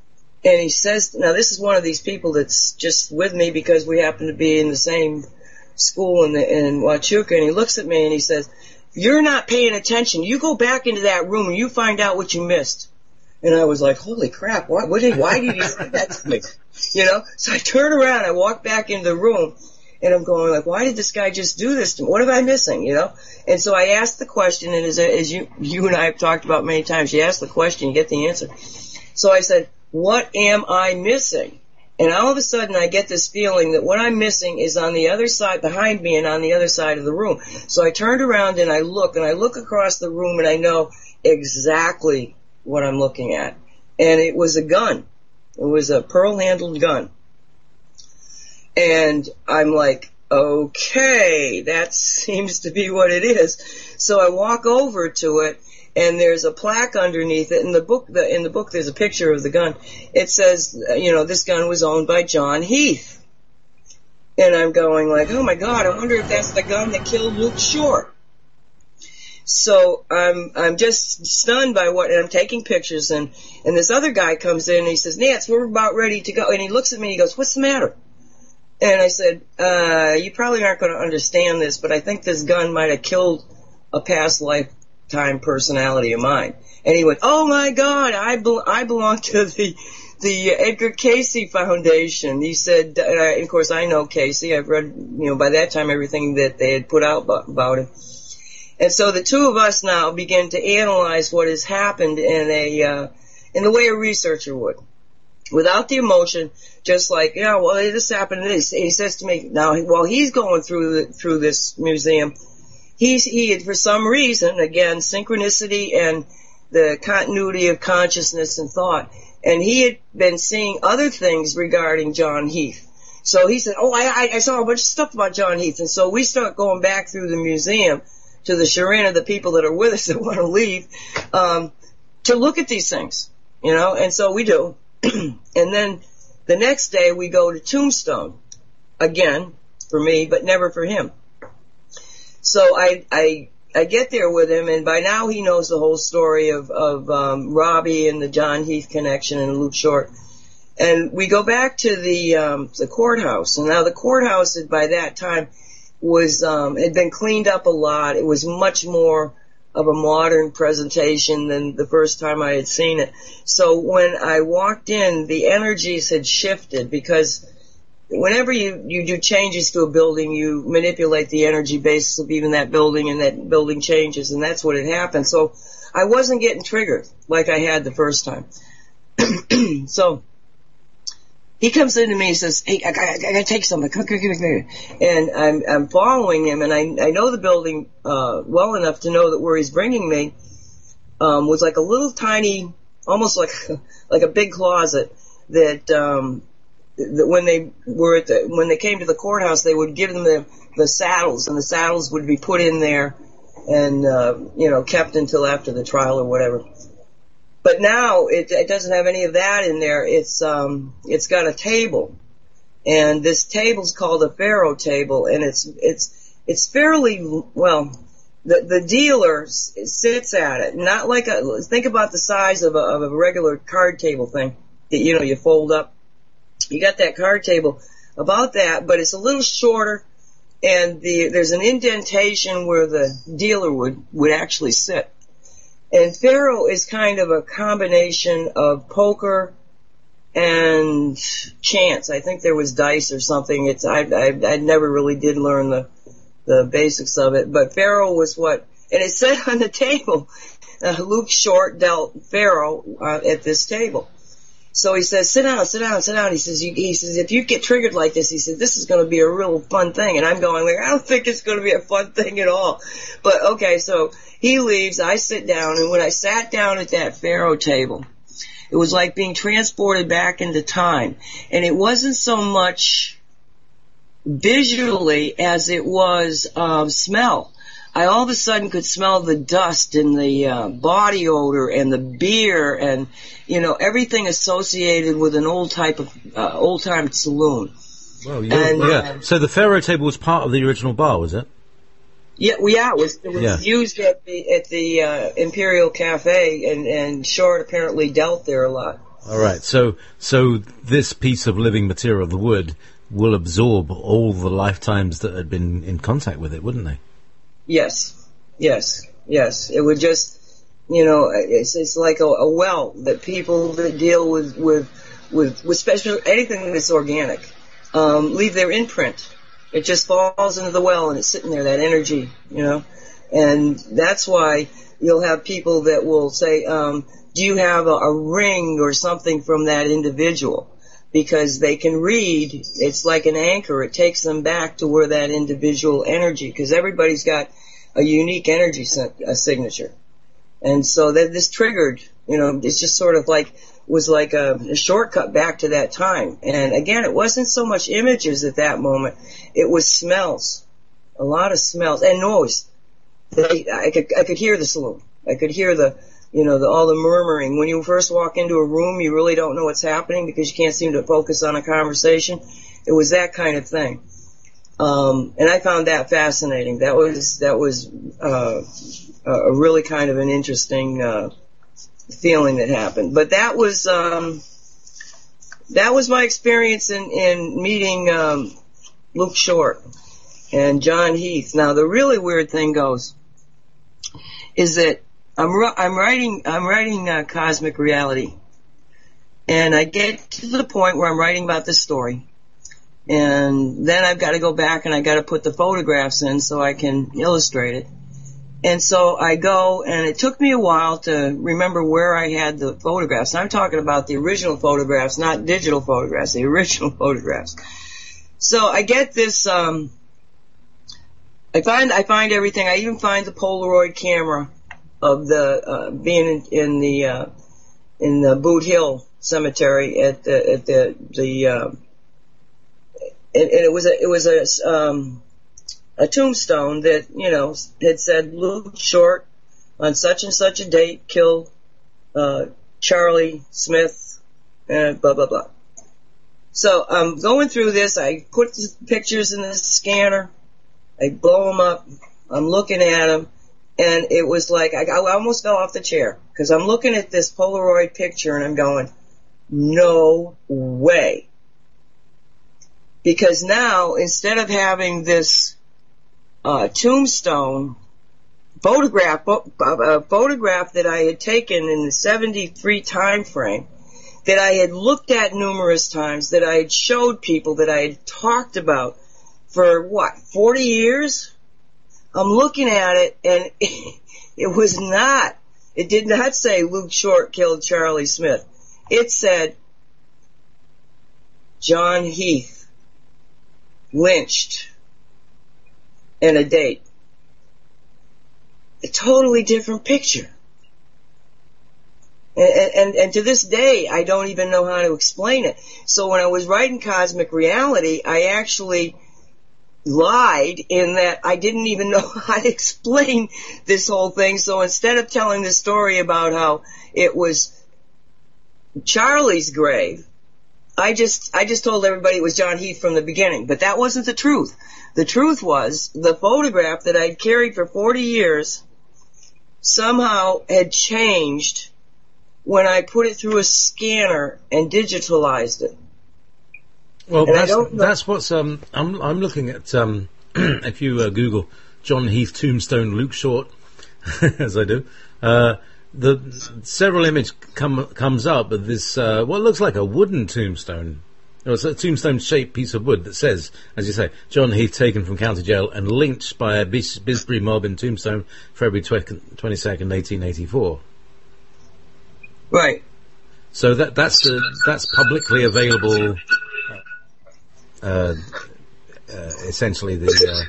And he says, now this is one of these people that's just with me because we happen to be in the same school in Huachuca, and he looks at me and he says, "You're not paying attention. You go back into that room and you find out what you missed." And I was like, holy crap, why did he say that to me? You know? So I turn around, I walk back into the room, and I'm going like, why did this guy just do this to me? What am I missing, you know? And so I asked the question, and as you and I have talked about many times, you ask the question, you get the answer. So I said, what am I missing? And all of a sudden I get this feeling that what I'm missing is on the other side, behind me and on the other side of the room. So I turned around and I look across the room, and I know exactly what I'm looking at. And it was a gun. It was a pearl-handled gun. And I'm like, okay, that seems to be what it is. So I walk over to it, and there's a plaque underneath it. In the book, there's a picture of the gun. It says, this gun was owned by John Heath. And I'm going like, oh my God, I wonder if that's the gun that killed Luke Short. So I'm just stunned by and I'm taking pictures, and this other guy comes in and he says, Nance, we're about ready to go. And he looks at me and he goes, what's the matter? And I said, you probably aren't going to understand this, but I think this gun might have killed a past lifetime personality of mine. And he went, oh my God, I belong to the Edgar Cayce Foundation. He said, and of course I know Cayce. I've read, by that time everything that they had put out about him. And so the two of us now begin to analyze what has happened in the way a researcher would, without the emotion, just like, this happened and this. And he says to me, now, while he's going through this museum, he had, for some reason, again, synchronicity and the continuity of consciousness and thought, and he had been seeing other things regarding John Heath. So he said, I saw a bunch of stuff about John Heath. And so we start going back through the museum to the chagrin of the people that are with us that want to leave, to look at these things, and so we do. And then the next day we go to Tombstone, again, for me, but never for him. So I get there with him, and by now he knows the whole story of Robbie and the John Heath connection and Luke Short. And we go back to the courthouse, and now the courthouse by that time had been cleaned up a lot. It was much more of a modern presentation than the first time I had seen it. So when I walked in, the energies had shifted, because whenever you do changes to a building, you manipulate the energy basis of even that building, and that building changes, and that's what had happened. So I wasn't getting triggered like I had the first time. So he comes in to me and says, hey, I gotta take something. Come. And I'm following him, and I know the building well enough to know that where he's bringing me was like a little tiny, almost like a big closet that when they came to the courthouse, they would give them the saddles, and the saddles would be put in there and kept until after the trial or whatever. But now it doesn't have any of that in there. It's got a table, and this table's called a Pharaoh table, and it's fairly well. The dealer sits at it, not like think about the size of a regular card table thing that you fold up. You got that card table about that, but it's a little shorter, and there's an indentation where the dealer would actually sit. And Pharaoh is kind of a combination of poker and chance. I think there was dice or something. I never really did learn the basics of it. But Pharaoh was and it said on the table, Luke Short dealt Pharaoh at this table. So he says, sit down. He says, if you get triggered like this, he said, this is going to be a real fun thing. And I'm going like, I don't think it's going to be a fun thing at all. But okay, so he leaves, I sit down, and when I sat down at that Pharaoh table, it was like being transported back into time. And it wasn't so much visually as it was smell. I all of a sudden could smell the dust and the body odor and the beer and, everything associated with an old-time saloon. Well, yeah. So the Pharaoh table was part of the original bar, was it? Yeah, it was used at the Imperial Cafe, and Short apparently dealt there a lot. All right. So this piece of living material, the wood, will absorb all the lifetimes that had been in contact with it, wouldn't they? Yes. It would just, it's like a well that people that deal with special anything that's organic leave their imprint. It just falls into the well and it's sitting there, that energy, and that's why you'll have people that will say, do you have a ring or something from that individual? Because they can read, it's like an anchor. It takes them back to where that individual energy, because everybody's got a unique energy signature. And so that this triggered, it's just sort of was like a shortcut back to that time. And again, it wasn't so much images at that moment. It was smells. A lot of smells and noise. I could hear the saloon. I could hear all the murmuring. When you first walk into a room, you really don't know what's happening because you can't seem to focus on a conversation. It was that kind of thing. And I found that fascinating. That was a really kind of an interesting feeling that happened. But that was my experience in meeting Luke Short and John Heath. Now the really weird thing goes is that I'm writing Cosmic Reality, and I get to the point where I'm writing about this story, and then I've got to go back and I got to put the photographs in so I can illustrate it. And so I go, and it took me a while to remember where I had the photographs. And I'm talking about the original photographs, not digital photographs, the original photographs. So I get this, I find everything. I even find the Polaroid camera of the, being in the Boot Hill Cemetery and it was a tombstone that, had said Luke Short on such and such a date killed Charlie Smith, blah, blah, blah. So I'm going through this. I put the pictures in the scanner. I blow them up. I'm looking at them. And it was like I almost fell off the chair because I'm looking at this Polaroid picture and I'm going, no way. Because now, instead of having this tombstone photograph that I had taken in the 73 time frame, that I had looked at numerous times, that I had showed people, that I had talked about for 40 years? I'm looking at it and it did not say Luke Short killed Charlie Smith. It said John Heath lynched and a date. A totally different picture. And to this day, I don't even know how to explain it. So when I was writing Cosmic Reality, I actually lied in that I didn't even know how to explain this whole thing. So instead of telling the story about how it was Charlie's grave, I just told everybody it was John Heath from the beginning. But that wasn't the truth. The truth was the photograph that I'd carried for 40 years somehow had changed when I put it through a scanner and digitalized it. Well, that's what's I'm looking at. If you Google John Heath tombstone Luke Short, as I do, the several image comes up of this what looks like a wooden tombstone. It's a tombstone-shaped piece of wood that says, as you say, John Heath taken from county jail and lynched by a Bisbury mob in Tombstone, February 22nd, 1884. Right. So that's publicly available. Essentially the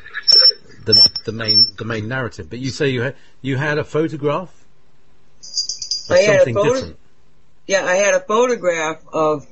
main narrative. But you say you had a photograph of something different. Yeah, I had a photograph of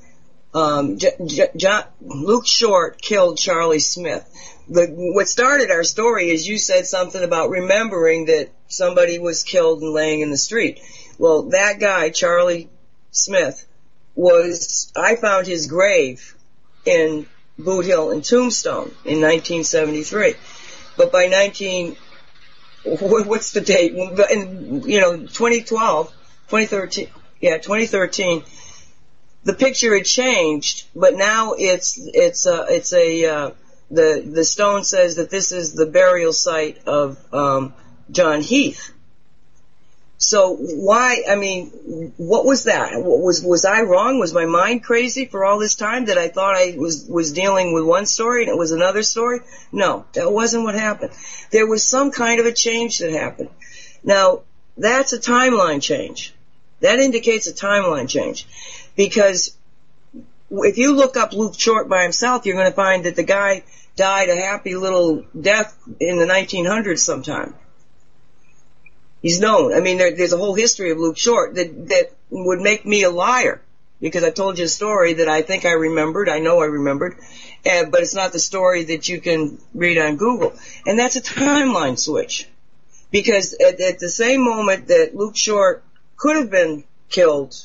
Luke Short killed Charlie Smith. What started our story is you said something about remembering that somebody was killed and laying in the street. Well, that guy, Charlie Smith, I found his grave in Boot Hill and Tombstone in 1973. But by what's the date? In 2013, the picture had changed, but now the stone says that this is the burial site of John Heath. So why? I mean, what was that? Was I wrong? Was my mind crazy for all this time that I thought I was dealing with one story and it was another story? No, that wasn't what happened. There was some kind of a change that happened. Now, that's a timeline change. That indicates a timeline change. Because if you look up Luke Short by himself, you're going to find that the guy died a happy little death in the 1900s sometime. He's known. I mean, there's a whole history of Luke Short that would make me a liar, because I told you a story that I think I remembered. I know I remembered, but it's not the story that you can read on Google. And that's a timeline switch, because at the same moment that Luke Short could have been killed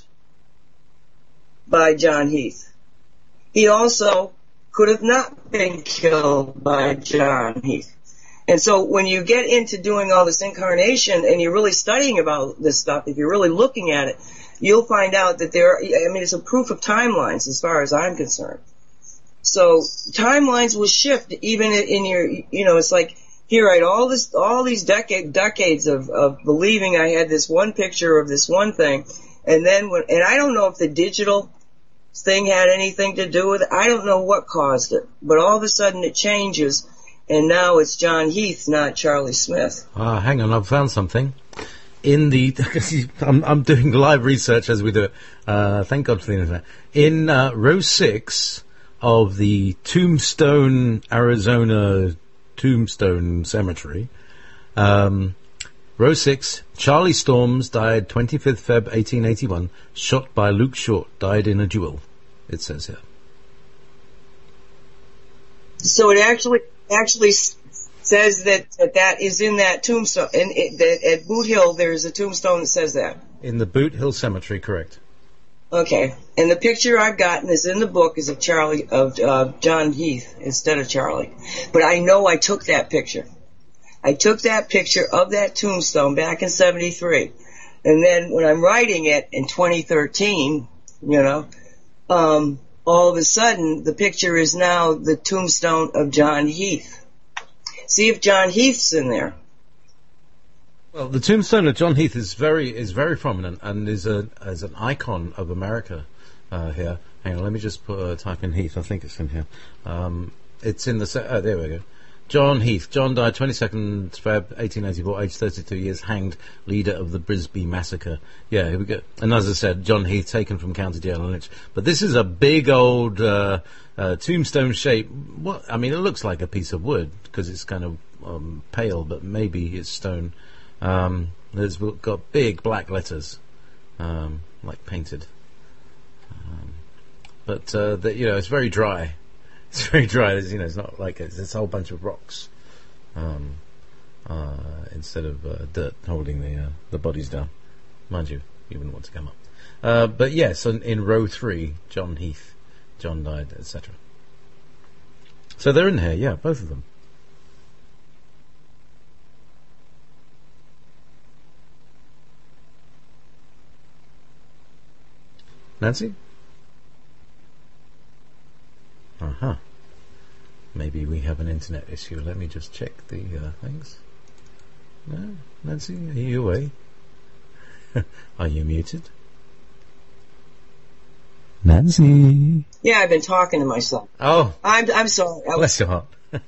by John Heath, he also could have not been killed by John Heath. And so when you get into doing all this incarnation and you're really studying about this stuff, if you're really looking at it, you'll find out that it's a proof of timelines as far as I'm concerned. So timelines will shift even in your, it's like, here I had all these decades of believing I had this one picture of this one thing, and then and I don't know if the digital thing had anything to do with it. I don't know what caused it, but all of a sudden it changes. And now it's John Heath, not Charlie Smith. Hang on, I've found something. I'm doing live research as we do it. Thank God for the internet. In row 6 of the Tombstone, Arizona Tombstone Cemetery, row 6, Charlie Storms died 25th Feb 1881, shot by Luke Short, died in a duel, it says here. So it actually says that is in that tombstone, and at Boot Hill there's a tombstone that says that. In the Boot Hill Cemetery, correct. Okay, and the picture I've gotten is in the book is of John Heath instead of Charlie. But I know I took that picture. I took that picture of that tombstone back in '73, and then when I'm writing it in 2013, all of a sudden, the picture is now the tombstone of John Heath. See if John Heath's in there. Well, the tombstone of John Heath is very prominent and is an icon of America here. Hang on, let me just type in Heath. I think it's in here. It's in the there we go. John Heath. John died 22nd Feb 1884, aged 32 years, hanged, leader of the Brisbane massacre. Yeah, here we go. And as I said, John Heath taken from County Jail and Lynch. But this is a big old tombstone shape. It looks like a piece of wood because it's kind of pale, but maybe it's stone. There's got big black letters, like painted. But it's very dry. It's very dry. It's not like it's a whole bunch of rocks instead of dirt holding the bodies down. Mind you wouldn't want to come up. But yes, in row 3, John Heath, John died, etc. So they're in here, yeah, both of them. Nancy? Uh-huh. Maybe we have an internet issue. Let me just check the things. No? Nancy, are you away? Are you muted? Nancy? Yeah, I've been talking to myself. Oh. I'm sorry. Bless your heart. I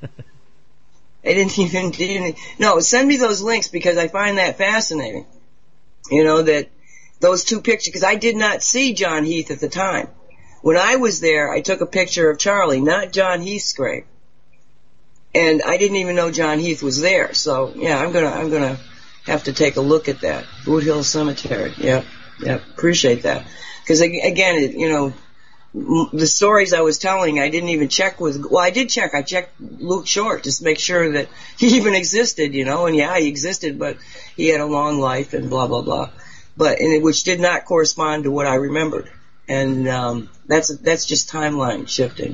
didn't no, send me those links because I find that fascinating. That those two pictures, because I did not see John Heath at the time. When I was there, I took a picture of Charlie, not John Heath's grave. And I didn't even know John Heath was there. So, yeah, I'm gonna have to take a look at that. Boot Hill Cemetery. Yep, appreciate that. Because again, the stories I was telling, I didn't even check I did check. I checked Luke Short just to make sure that he even existed, and yeah, he existed, but he had a long life and blah, blah, blah. Which did not correspond to what I remembered. And that's just timeline shifting.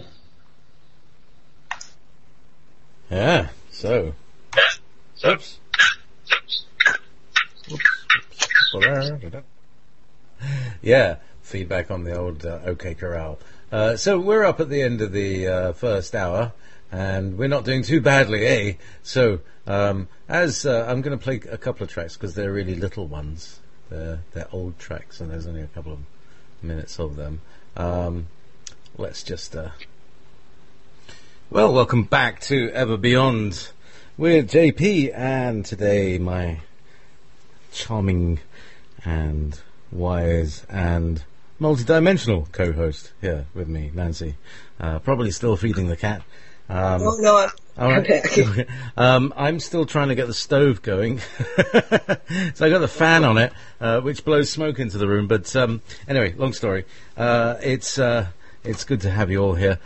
Yeah. So. Oops. Yeah. feedback on the old OK Corral. So we're up at the end of the first hour, and we're not doing too badly, eh? So as I'm going to play a couple of tracks because they're really little ones. They're old tracks, and there's only a couple of minutes of them. Let's just... Well, welcome back to Ever Beyond with JP, and today my charming and wise and multi-dimensional co-host here with me, Nancy. Probably still feeding the cat. Oh, no, I'm back. I'm still trying to get the stove going. So I got the fan on it, which blows smoke into the room. But anyway, long story. It's good to have you all here.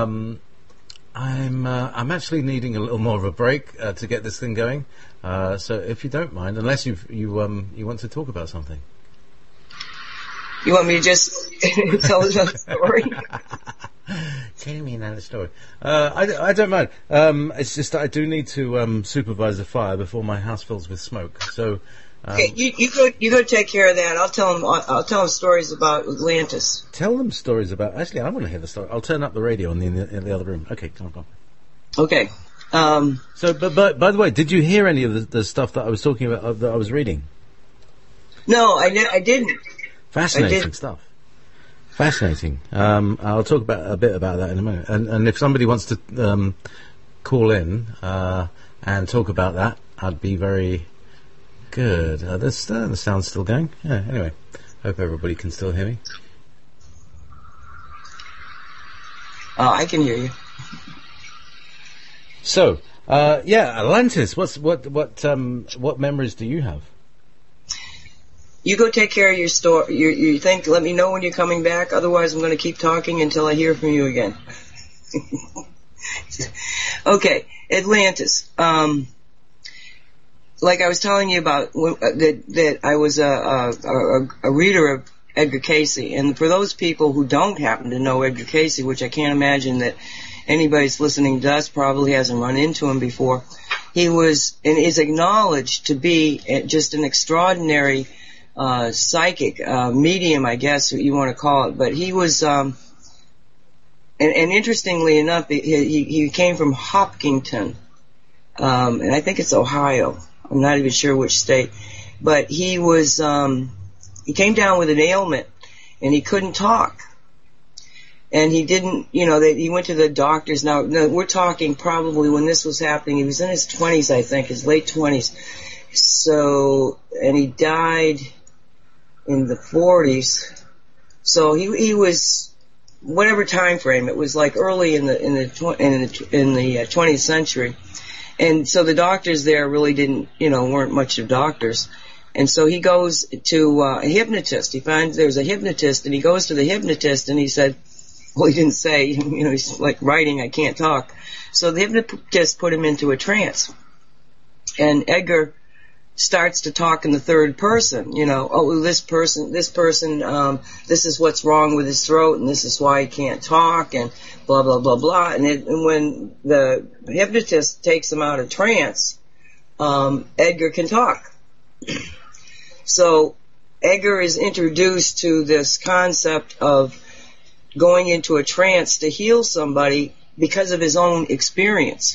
I'm actually needing a little more of a break to get this thing going. So if you don't mind, unless you want to talk about something. You want me to just tell another story? Tell me another story. I don't mind. It's just that I do need to supervise the fire before my house fills with smoke. So okay, you go take care of that. I'll tell them stories about Atlantis. Tell them stories about. Actually, I want to hear the story. I'll turn up the radio in the other room. Okay, come on. Okay. So, but by the way, did you hear any of the stuff that I was talking about that I was reading? No, I didn't. Fascinating stuff. Fascinating. I'll talk a bit about that in a minute. And if somebody wants to call in and talk about that, I'd be very good. The sound's still going. Yeah. Anyway, hope everybody can still hear me. I can hear you. So, Atlantis. What memories do you have? You go take care of your story. You think, let me know when you're coming back. Otherwise, I'm going to keep talking until I hear from you again. Okay, Atlantis. Like I was telling you about, that I was a reader of Edgar Cayce. And for those people who don't happen to know Edgar Cayce, which I can't imagine that anybody's listening to us probably hasn't run into him before, he was and is acknowledged to be just an extraordinary psychic, medium, I guess you want to call it. But he was, and interestingly enough, he came from Hopkinton, and I think it's Ohio. I'm not even sure which state. But he was, he came down with an ailment, and he couldn't talk. And he didn't, he went to the doctors. Now, we're talking probably when this was happening, he was in his 20s, I think, his late 20s. So, and he died in the 40s. So he was whatever time frame. It was like early in the 20th century. And so the doctors there really didn't, weren't much of doctors. And so he goes to a hypnotist. He finds there's a hypnotist, and he goes to the hypnotist, and he said, well, he didn't say, he's like writing, I can't talk. So the hypnotist put him into a trance. And Edgar starts to talk in the third person, this person, this is what's wrong with his throat, and this is why he can't talk, and blah, blah, blah, blah. And when the hypnotist takes him out of trance, Edgar can talk. So Edgar is introduced to this concept of going into a trance to heal somebody because of his own experience.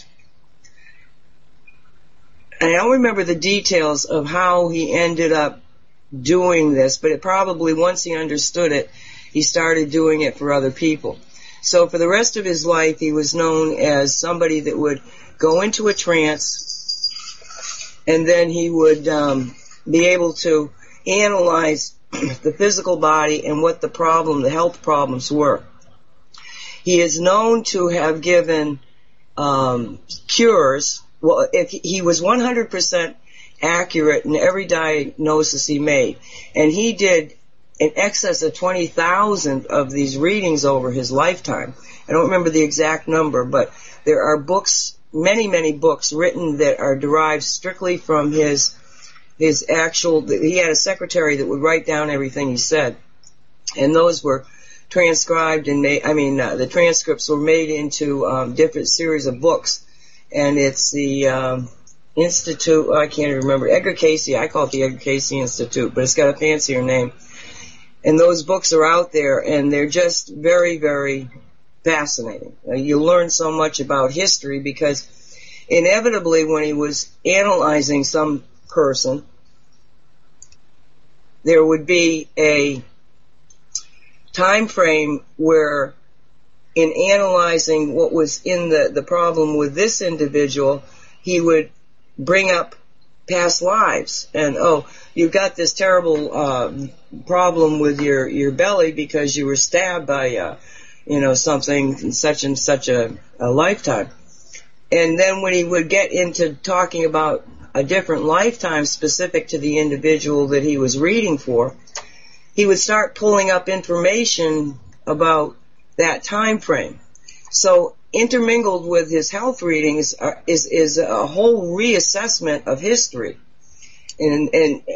And I don't remember the details of how he ended up doing this, but it probably, once he understood it, he started doing it for other people. So for the rest of his life, he was known as somebody that would go into a trance, and then he would be able to analyze the physical body and what the health problems were. He is known to have given cures. Well, if he was 100% accurate in every diagnosis he made, and he did in excess of 20,000 of these readings over his lifetime. I don't remember the exact number, but there are books, many, many books written that are derived strictly from his actual. He had a secretary that would write down everything he said, and those were transcribed and the transcripts were made into different series of books. And it's the Institute, I can't remember, Edgar Cayce, I call it the Edgar Cayce Institute, but it's got a fancier name. And those books are out there, and they're just very, very fascinating. You learn so much about history because inevitably when he was analyzing some person, there would be a time frame where in analyzing what was in the problem with this individual, he would bring up past lives. And, oh, you've got this terrible problem with your belly because you were stabbed by, something such and such a lifetime. And then when he would get into talking about a different lifetime specific to the individual that he was reading for, he would start pulling up information about that time frame. So intermingled with his health readings is a whole reassessment of history. And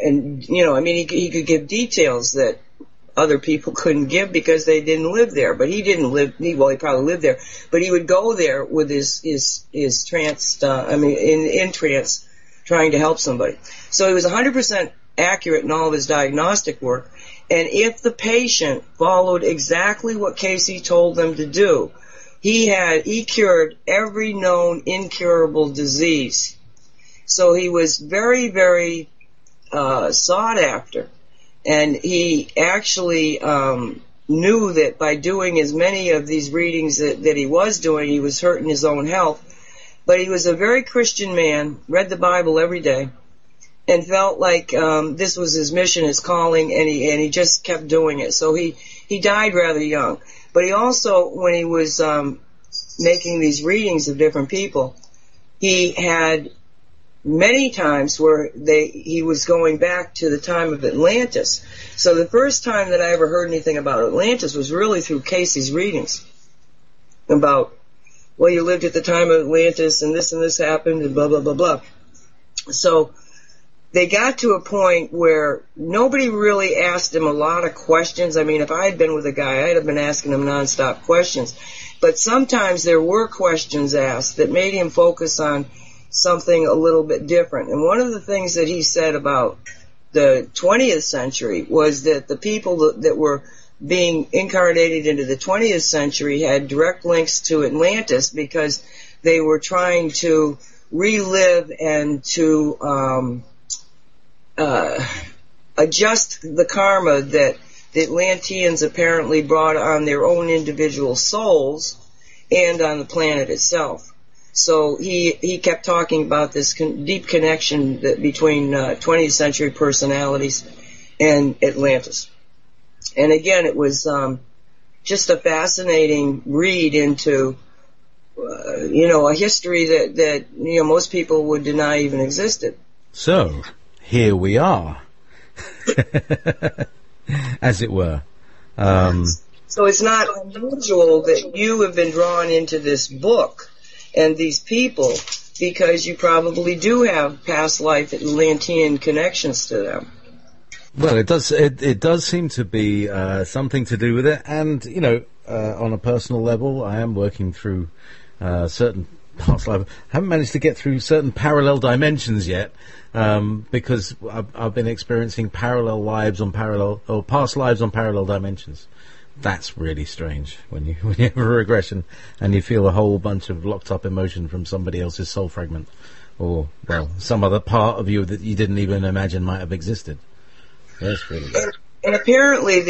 he could give details that other people couldn't give because they didn't live there. But he didn't live, he probably lived there, but he would go there with his trance, in trance, trying to help somebody. So he was 100% accurate in all of his diagnostic work. And if the patient followed exactly what Casey told them to do, he cured every known incurable disease. So he was very, very sought after. And he actually knew that by doing as many of these readings that he was doing, he was hurting his own health. But he was a very Christian man, read the Bible every day, and felt like this was his mission, his calling, and he just kept doing it. So he died rather young. But he also, when he was making these readings of different people, he had many times where he was going back to the time of Atlantis. So the first time that I ever heard anything about Atlantis was really through Casey's readings about, well, you lived at the time of Atlantis and this happened and blah, blah, blah, blah. So they got to a point where nobody really asked him a lot of questions. I mean, if I had been with a guy, I'd have been asking him nonstop questions. But sometimes there were questions asked that made him focus on something a little bit different. And one of the things that he said about the 20th century was that the people that were being incarnated into the 20th century had direct links to Atlantis because they were trying to relive and to adjust the karma that the Atlanteans apparently brought on their own individual souls and on the planet itself. So he kept talking about this deep connection between 20th century personalities and Atlantis. And again, it was just a fascinating read into a history that most people would deny even existed. So here we are, as it were. So it's not unusual that you have been drawn into this book and these people because you probably do have past life Atlantean connections to them. Well, it does seem to be something to do with it, and on a personal level, I am working through certain past life. I haven't managed to get through certain parallel dimensions yet, because I've been experiencing parallel lives on past lives on parallel dimensions. That's really strange when you have a regression and you feel a whole bunch of locked up emotion from somebody else's soul fragment, or some other part of you that you didn't even imagine might have existed. That's really good. And apparently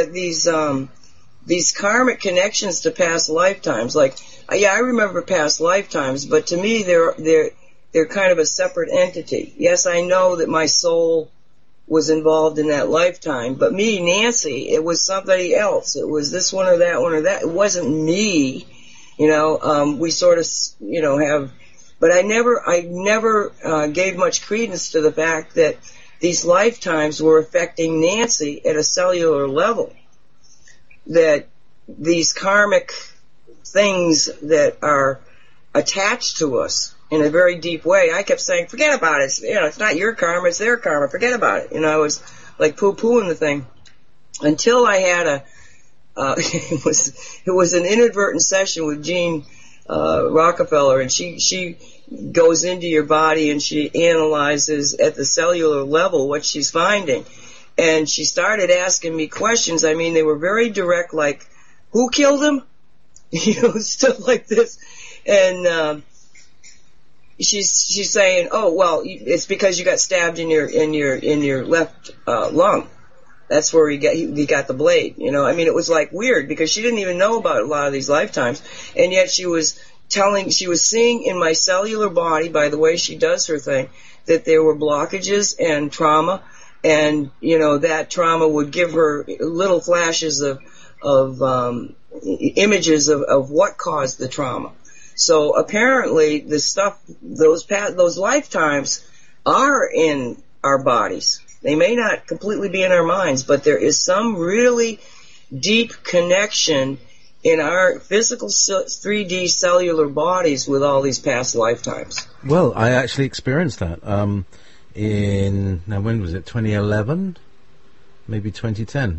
these karmic connections to past lifetimes, like I remember past lifetimes, but to me they're kind of a separate entity. Yes, I know that my soul was involved in that lifetime, but me, Nancy, it was somebody else. It was this one or that one or that. It wasn't me, we sort of, have, but I never gave much credence to the fact that these lifetimes were affecting Nancy at a cellular level, that these karmic things that are attached to us in a very deep way. I kept saying, forget about it. It's not your karma, it's their karma. Forget about it. I was like poo-pooing the thing until I had it was an inadvertent session with Jean Rockefeller, and she goes into your body and she analyzes at the cellular level what she's finding. And she started asking me questions. I mean, they were very direct, like, who killed him? Stuff like this. And she's saying, oh, well, it's because you got stabbed in your left lung. That's where he got the blade. I mean, it was like weird because she didn't even know about a lot of these lifetimes, and yet she was seeing in my cellular body, by the way she does her thing, that there were blockages and trauma, and that trauma would give her little flashes of images of what caused the trauma. So apparently the stuff, those lifetimes are in our bodies. They may not completely be in our minds, but there is some really deep connection in our physical 3D cellular bodies with all these past lifetimes. Well, I actually experienced that when was it, 2011? Maybe 2010,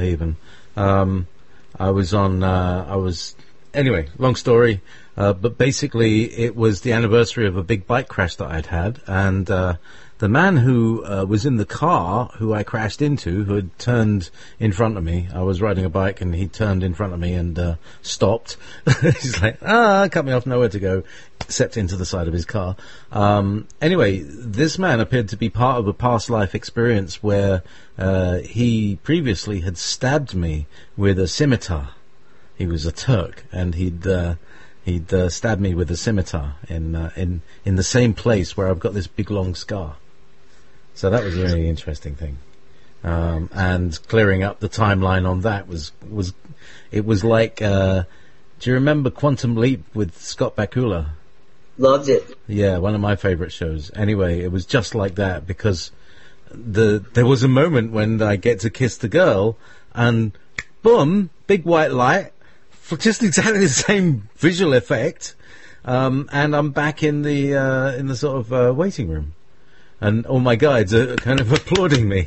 anyway, long story, but basically it was the anniversary of a big bike crash that I'd had, and the man who was in the car who I crashed into, who had turned in front of me, I was riding a bike and he turned in front of me and stopped. He's like, cut me off, nowhere to go, stepped into the side of his car. Anyway, this man appeared to be part of a past life experience where he previously had stabbed me with a scimitar. He was a Turk, and he'd stabbed me with a scimitar in the same place where I've got this big long scar. So that was a really interesting thing. And clearing up the timeline on that was like, do you remember Quantum Leap with Scott Bakula? Loved it. Yeah, one of my favorite shows. Anyway, it was just like that because there was a moment when I get to kiss the girl and boom, big white light, just exactly the same visual effect, and I'm back in the sort of waiting room, and all my guides are kind of applauding me.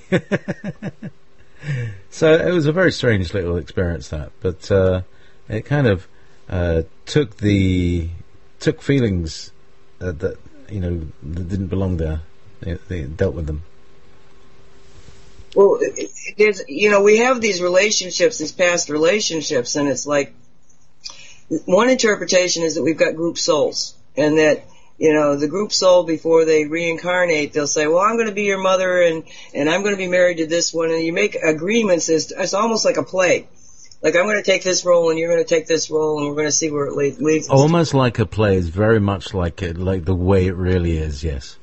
So it was a very strange little experience, that, but it kind of took feelings that that didn't belong there. It dealt with them. Well, we have these relationships, these past relationships, and it's like, one interpretation is that we've got group souls, and that, the group soul, before they reincarnate, they'll say, well, I'm going to be your mother, and I'm going to be married to this one, and you make agreements. It's almost like a play. Like, I'm going to take this role, and you're going to take this role, and we're going to see where it leads us. Almost like a play is very much like the way it really is, yes.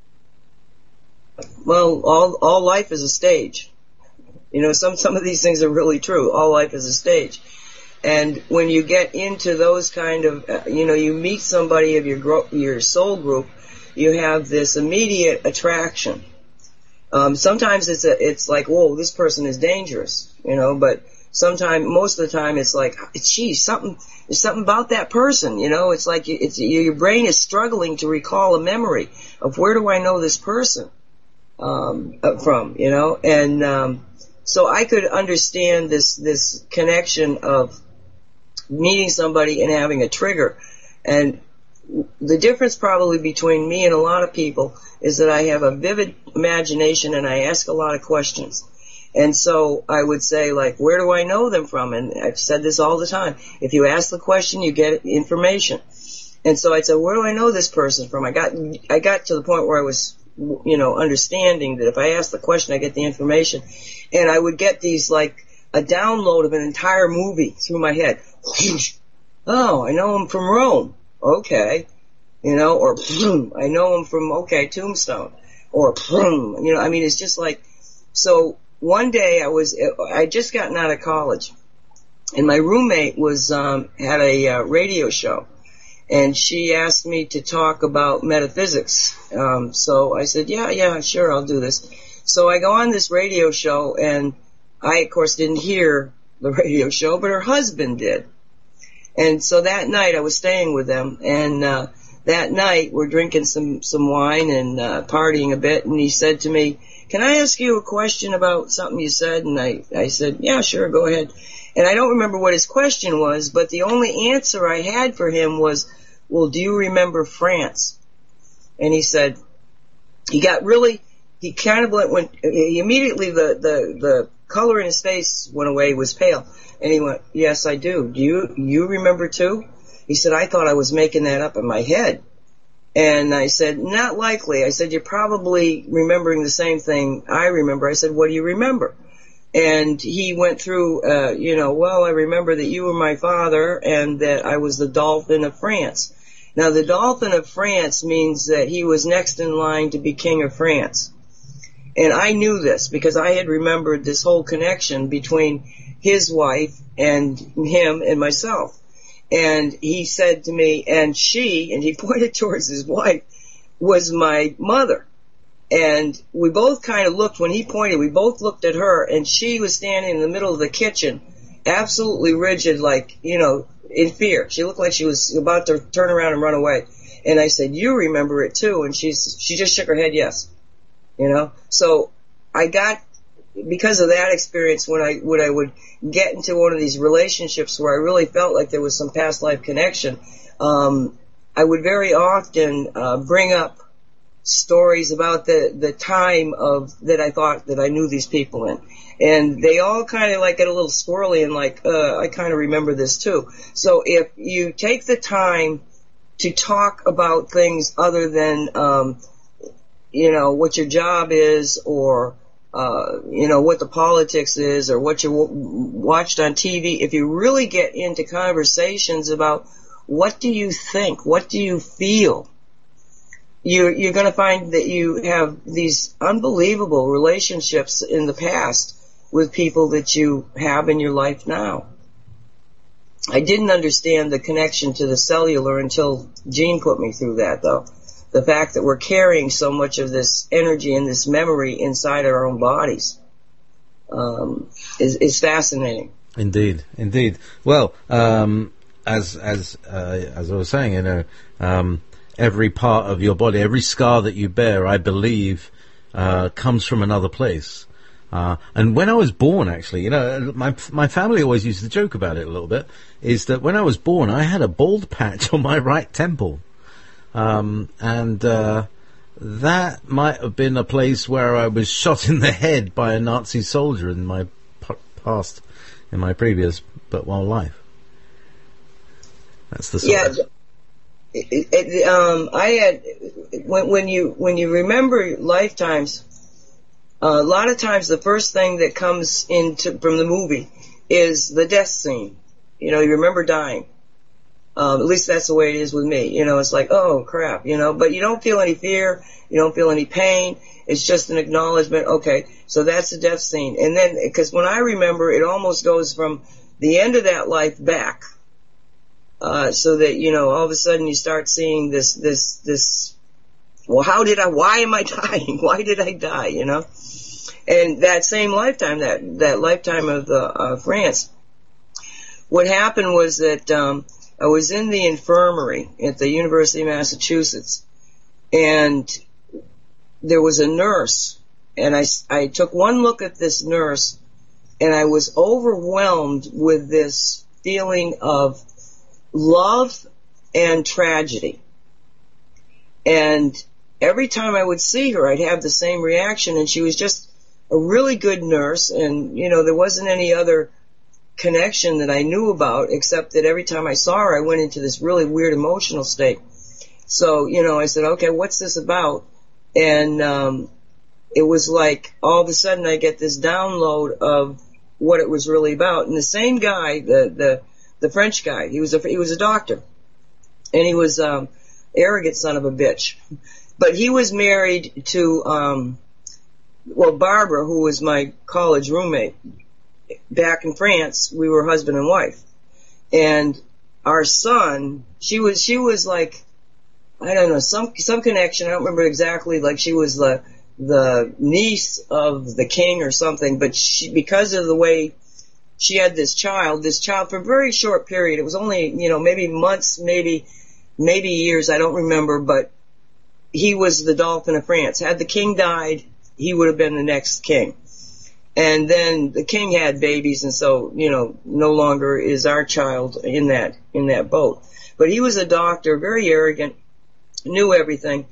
Well, all life is a stage. Some of these things are really true. All life is a stage. And when you get into those kind of, you meet somebody of your soul group, you have this immediate attraction. Sometimes it's like, whoa, this person is dangerous, but most of the time it's like, geez, there's something about that person, it's like your brain is struggling to recall a memory of where do I know this person from, and so I could understand this connection of meeting somebody and having a trigger. And the difference probably between me and a lot of people is that I have a vivid imagination and I ask a lot of questions. And so I would say, like, where do I know them from? And I've said this all the time. If you ask the question, you get information. And so I'd say, where do I know this person from? I got to the point where I was, understanding that if I ask the question, I get the information. And I would get these, like, a download of an entire movie through my head. Oh, I know him from Rome. Okay. Or I know him from, Tombstone. Or, it's just like, so one day I just gotten out of college, and my roommate had a radio show, and she asked me to talk about metaphysics. So I said, yeah, sure, I'll do this. So I go on this radio show, and I, of course, didn't hear the radio show, but her husband did. And so that night I was staying with them, and that night we're drinking some wine and partying a bit, and he said to me, can I ask you a question about something you said? And I said, yeah, sure, go ahead. And I don't remember what his question was, but the only answer I had for him was, well, do you remember France? And he said, he he kind of went immediately the color in his face went away, was pale. And he went, yes, I do. Do you remember too? He said, I thought I was making that up in my head. And I said, not likely. I said, you're probably remembering the same thing I remember. I said, what do you remember? And he went through, well, I remember that you were my father and that I was the Dauphin of France. Now, the Dauphin of France means that he was next in line to be King of France. And I knew this because I had remembered this whole connection between his wife and him and myself. And he said to me, and he pointed towards his wife, was my mother. And we both kind of looked, when he pointed, we both looked at her, and she was standing in the middle of the kitchen, absolutely rigid, like, in fear. She looked like she was about to turn around and run away. And I said, you remember it too? And she just shook her head, yes. So I got, because of that experience, when I would get into one of these relationships where I really felt like there was some past life connection, I would very often bring up stories about the time that I thought that I knew these people in. And they all kind of like get a little squirrely and like, I kind of remember this too. So if you take the time to talk about things other than, what your job is, or what the politics is, or what you watched on TV, if you really get into conversations about what do you think, what do you feel, you're going to find that you have these unbelievable relationships in the past with people that you have in your life now. I didn't understand the connection to the cellular until Gene put me through that, though. The fact that we're carrying so much of this energy and this memory inside our own bodies is fascinating. Indeed. Well, as I was saying, every part of your body, every scar that you bear, I believe, comes from another place. And when I was born, actually, my family always used to joke about it a little bit, is that when I was born, I had a bald patch on my right temple. That might have been a place where I was shot in the head by a Nazi soldier in my past, in my previous life. That's the sort I had, when you remember lifetimes, a lot of times the first thing that comes from the movie is the death scene. You remember dying. At least that's the way it is with me. It's like, oh crap, but you don't feel any fear. You don't feel any pain. It's just an acknowledgement. Okay. So that's the death scene. And then, because when I remember, it almost goes from the end of that life back. So that, all of a sudden you start seeing this, well, why am I dying? Why did I die? And that same lifetime, that lifetime of France, what happened was that, I was in the infirmary at the University of Massachusetts, and there was a nurse, and I took one look at this nurse, and I was overwhelmed with this feeling of love and tragedy. And every time I would see her, I'd have the same reaction, and she was just a really good nurse, and, there wasn't any other connection that I knew about, except that every time I saw her, I went into this really weird emotional state. So, I said, okay, what's this about? And it was like all of a sudden I get this download of what it was really about. And the same guy, the French guy, he was a doctor, and he was arrogant son of a bitch. But he was married to Barbara, who was my college roommate. Back in France, we were husband and wife, and our son, she was like, I don't know, some connection. I don't remember exactly. Like she was the niece of the king or something. But because of the way she had this child for a very short period. It was only maybe months, maybe years. I don't remember. But he was the Dauphin of France. Had the king died, he would have been the next king. And then the king had babies, and so, no longer is our child in that boat. But he was a doctor, very arrogant, knew everything.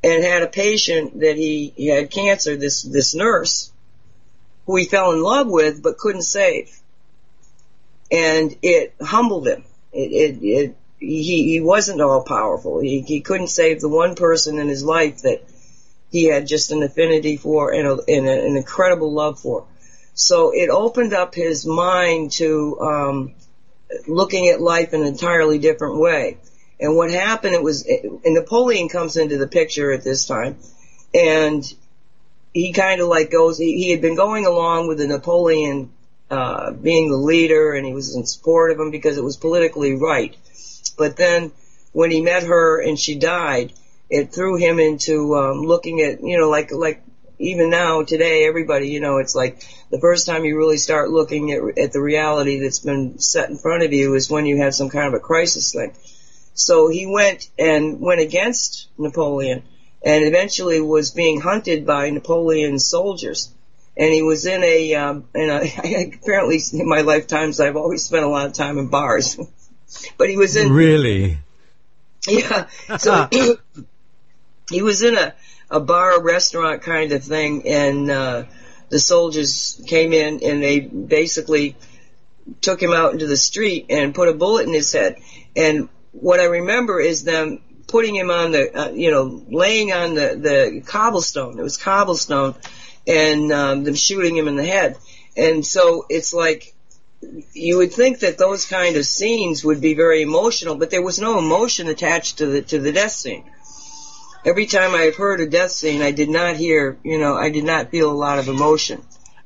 and had a patient that he had cancer, this nurse, who he fell in love with but couldn't save. And it humbled him. He wasn't all powerful. He couldn't save the one person in his life that he had just an affinity for and an incredible love for. So it opened up his mind to looking at life in an entirely different way. And what happened, and Napoleon comes into the picture at this time, and he kind of like goes, he had been going along with the Napoleon being the leader, and he was in support of him because it was politically right. But then when he met her and she died, it threw him into looking at, like even now, today, everybody, it's like the first time you really start looking at the reality that's been set in front of you is when you have some kind of a crisis thing. So he went against Napoleon and eventually was being hunted by Napoleon's soldiers. And he was in apparently in my lifetimes I've always spent a lot of time in bars. But he was in... Really? Yeah. So he was in a bar, restaurant kind of thing, and the soldiers came in and they basically took him out into the street and put a bullet in his head. And what I remember is them putting him on the, laying on the cobblestone. It was cobblestone, and them shooting him in the head. And so it's like, you would think that those kind of scenes would be very emotional, but there was no emotion attached to the death scene. Every time I heard a death scene, I did not hear, I did not feel a lot of emotion.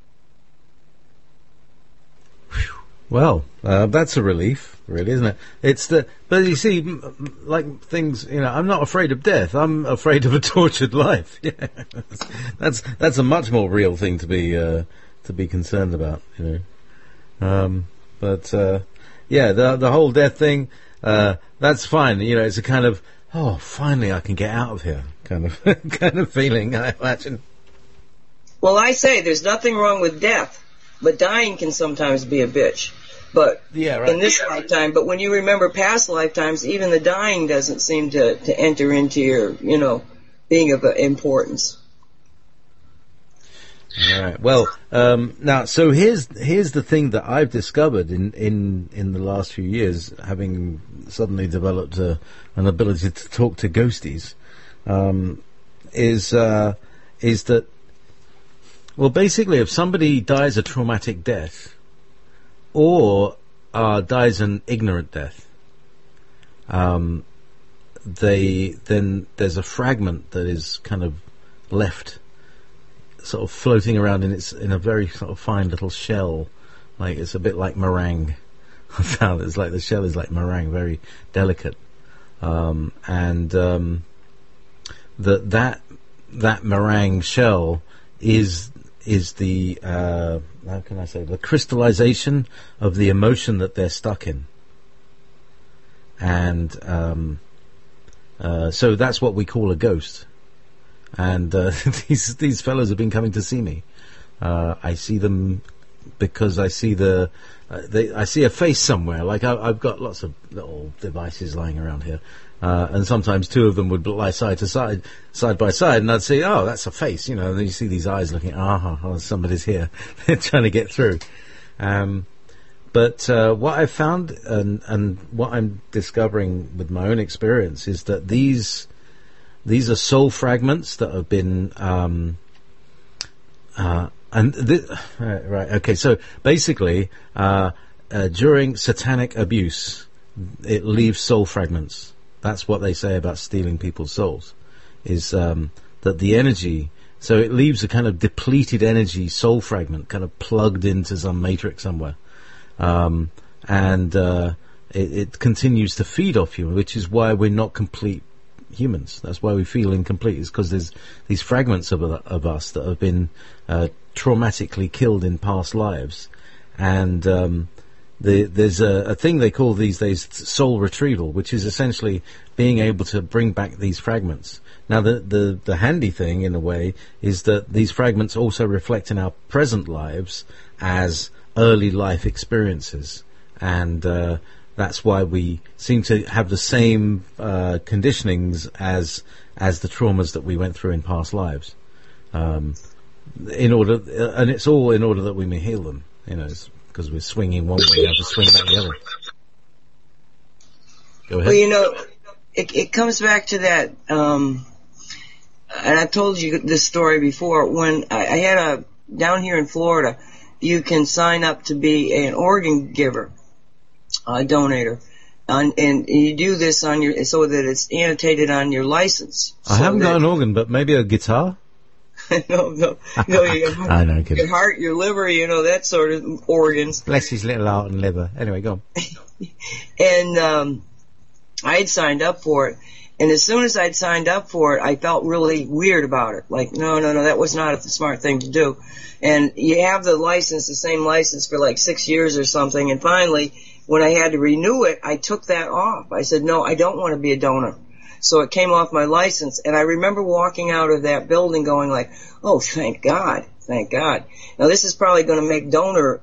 Well, that's a relief, really, isn't it? But you see, like things, I'm not afraid of death. I'm afraid of a tortured life. Yeah. That's a much more real thing to be concerned about, But the whole death thing, that's fine. It's a kind of, oh, finally I can get out of here kind of feeling, I imagine. Well, I say there's nothing wrong with death, but dying can sometimes be a bitch. But in this lifetime, but when you remember past lifetimes, even the dying doesn't seem to enter into your, being of importance. All right. Well, now, so here's the thing that I've discovered in the last few years, having suddenly developed an ability to talk to ghosties, is that, well, basically, if somebody dies a traumatic death or dies an ignorant death, then there's a fragment that is kind of left, sort of floating around in a very sort of fine little shell, like it's a bit like meringue. I found it's like the shell is like meringue, very delicate, and that meringue shell is the how can I say, the crystallization of the emotion that they're stuck in, and so that's what we call a ghost. And these fellows have been coming to see me. I see them because I see I see a face somewhere. Like I've got lots of little devices lying around here, and sometimes two of them would lie side by side, and I'd say, "Oh, that's a face," And then you see these eyes looking. Somebody's here. They're trying to get through. But what I've found, and what I'm discovering with my own experience, is that these are soul fragments that have been, right, okay, so basically, during satanic abuse, it leaves soul fragments. That's what they say about stealing people's souls, is, that the energy, so it leaves a kind of depleted energy soul fragment, kind of plugged into some matrix somewhere. It continues to feed off you, which is why we're not complete humans. That's why we feel incomplete, is because there's these fragments of us that have been traumatically killed in past lives, and there's a thing they call these days soul retrieval, which is essentially being able to bring back these fragments. Now the handy thing in a way is that these fragments also reflect in our present lives as early life experiences, and that's why we seem to have the same conditionings as the traumas that we went through in past lives. In order, and it's all in order that we may heal them. Because we're swinging one way, we have to swing back the other. Go ahead. Well, it comes back to that. And I've told you this story before. When I had down here in Florida, you can sign up to be an organ giver, a donator, and you do this on so that it's annotated on your license. I haven't got an organ, but maybe a guitar. no, I know, your heart, your liver, that sort of organs. Bless his little heart and liver. Anyway, go on. And I had signed up for it. And as soon as I'd signed up for it, I felt really weird about it. Like, no, that was not a smart thing to do. And you have the same license for like 6 years or something. And finally, when I had to renew it, I took that off. I said, no, I don't want to be a donor. So it came off my license. And I remember walking out of that building going like, oh, thank God. Now this is probably going to make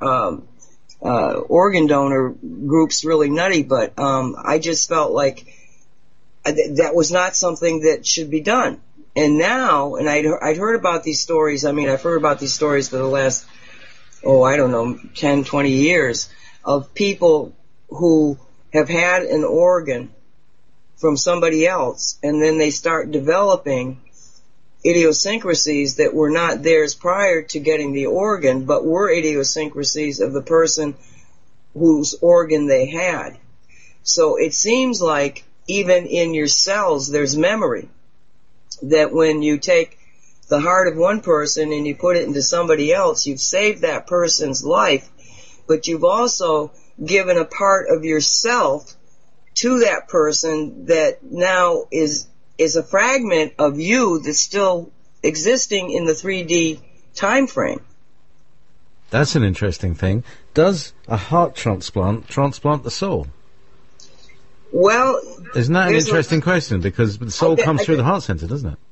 organ donor groups really nutty, but I just felt like that was not something that should be done. And now, and I'd heard about these stories. I mean, I've heard about these stories for the last, 10, 20 years of people who have had an organ from somebody else, and then they start developing idiosyncrasies that were not theirs prior to getting the organ, but were idiosyncrasies of the person whose organ they had. So it seems like even in your cells there's memory, that when you take the heart of one person and you put it into somebody else, you've saved that person's life, but you've also given a part of yourself to that person that now is a fragment of you that's still existing in the 3D time frame. That's an interesting thing. Does a heart transplant the soul? Well, isn't that an interesting question? Because the soul comes through the heart center, doesn't it?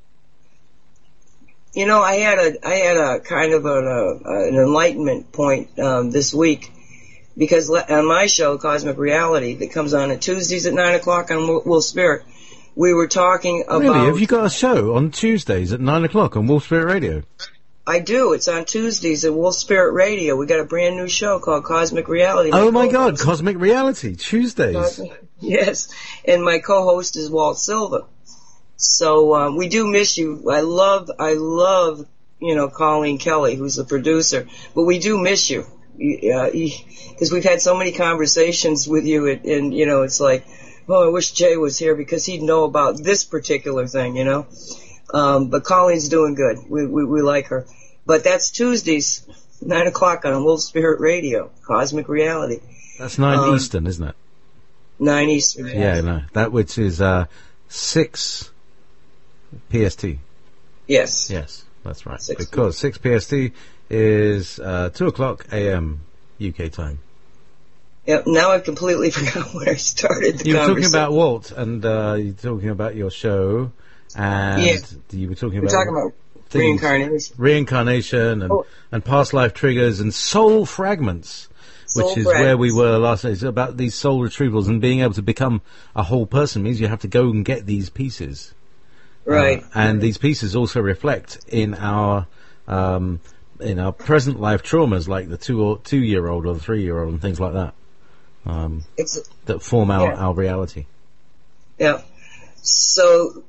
I had a kind of an enlightenment point this week, because on my show, Cosmic Reality, that comes on at Tuesdays at 9 o'clock on Wolf Spirit, we were talking about... Really? Have you got a show on Tuesdays at 9 o'clock on Wolf Spirit Radio? I do. It's on Tuesdays at Wolf Spirit Radio. We got a brand new show called Cosmic Reality. Oh my God, Cosmic Reality, Tuesdays. Yes, and my co-host is Walt Silva. So we do miss you. I love Colleen Kelly, who's the producer, but we do miss you. Because we've had so many conversations with you, and it's like, I wish Jay was here because he'd know about this particular thing, But Colleen's doing good. We like her. But that's Tuesdays, 9 o'clock on Wolf Spirit Radio, Cosmic Reality. That's 9 Eastern, isn't it? 9 Eastern. Yeah, no. That which is 6 PST. Yes. Yes, that's right. Because 6 PST is 2 o'clock AM UK time. Yeah, now I've completely forgotten where I started the conversation. You were talking about Walt, and you're talking about your show, and you were talking about reincarnation, and past life triggers, and soul fragments, which is where we were last night. It's about these soul retrievals, and being able to become a whole person means you have to go and get these pieces. Right. And these pieces also reflect in our present life traumas, like the 2-year-old or the 3-year-old and things like that. That form our reality. Yeah. So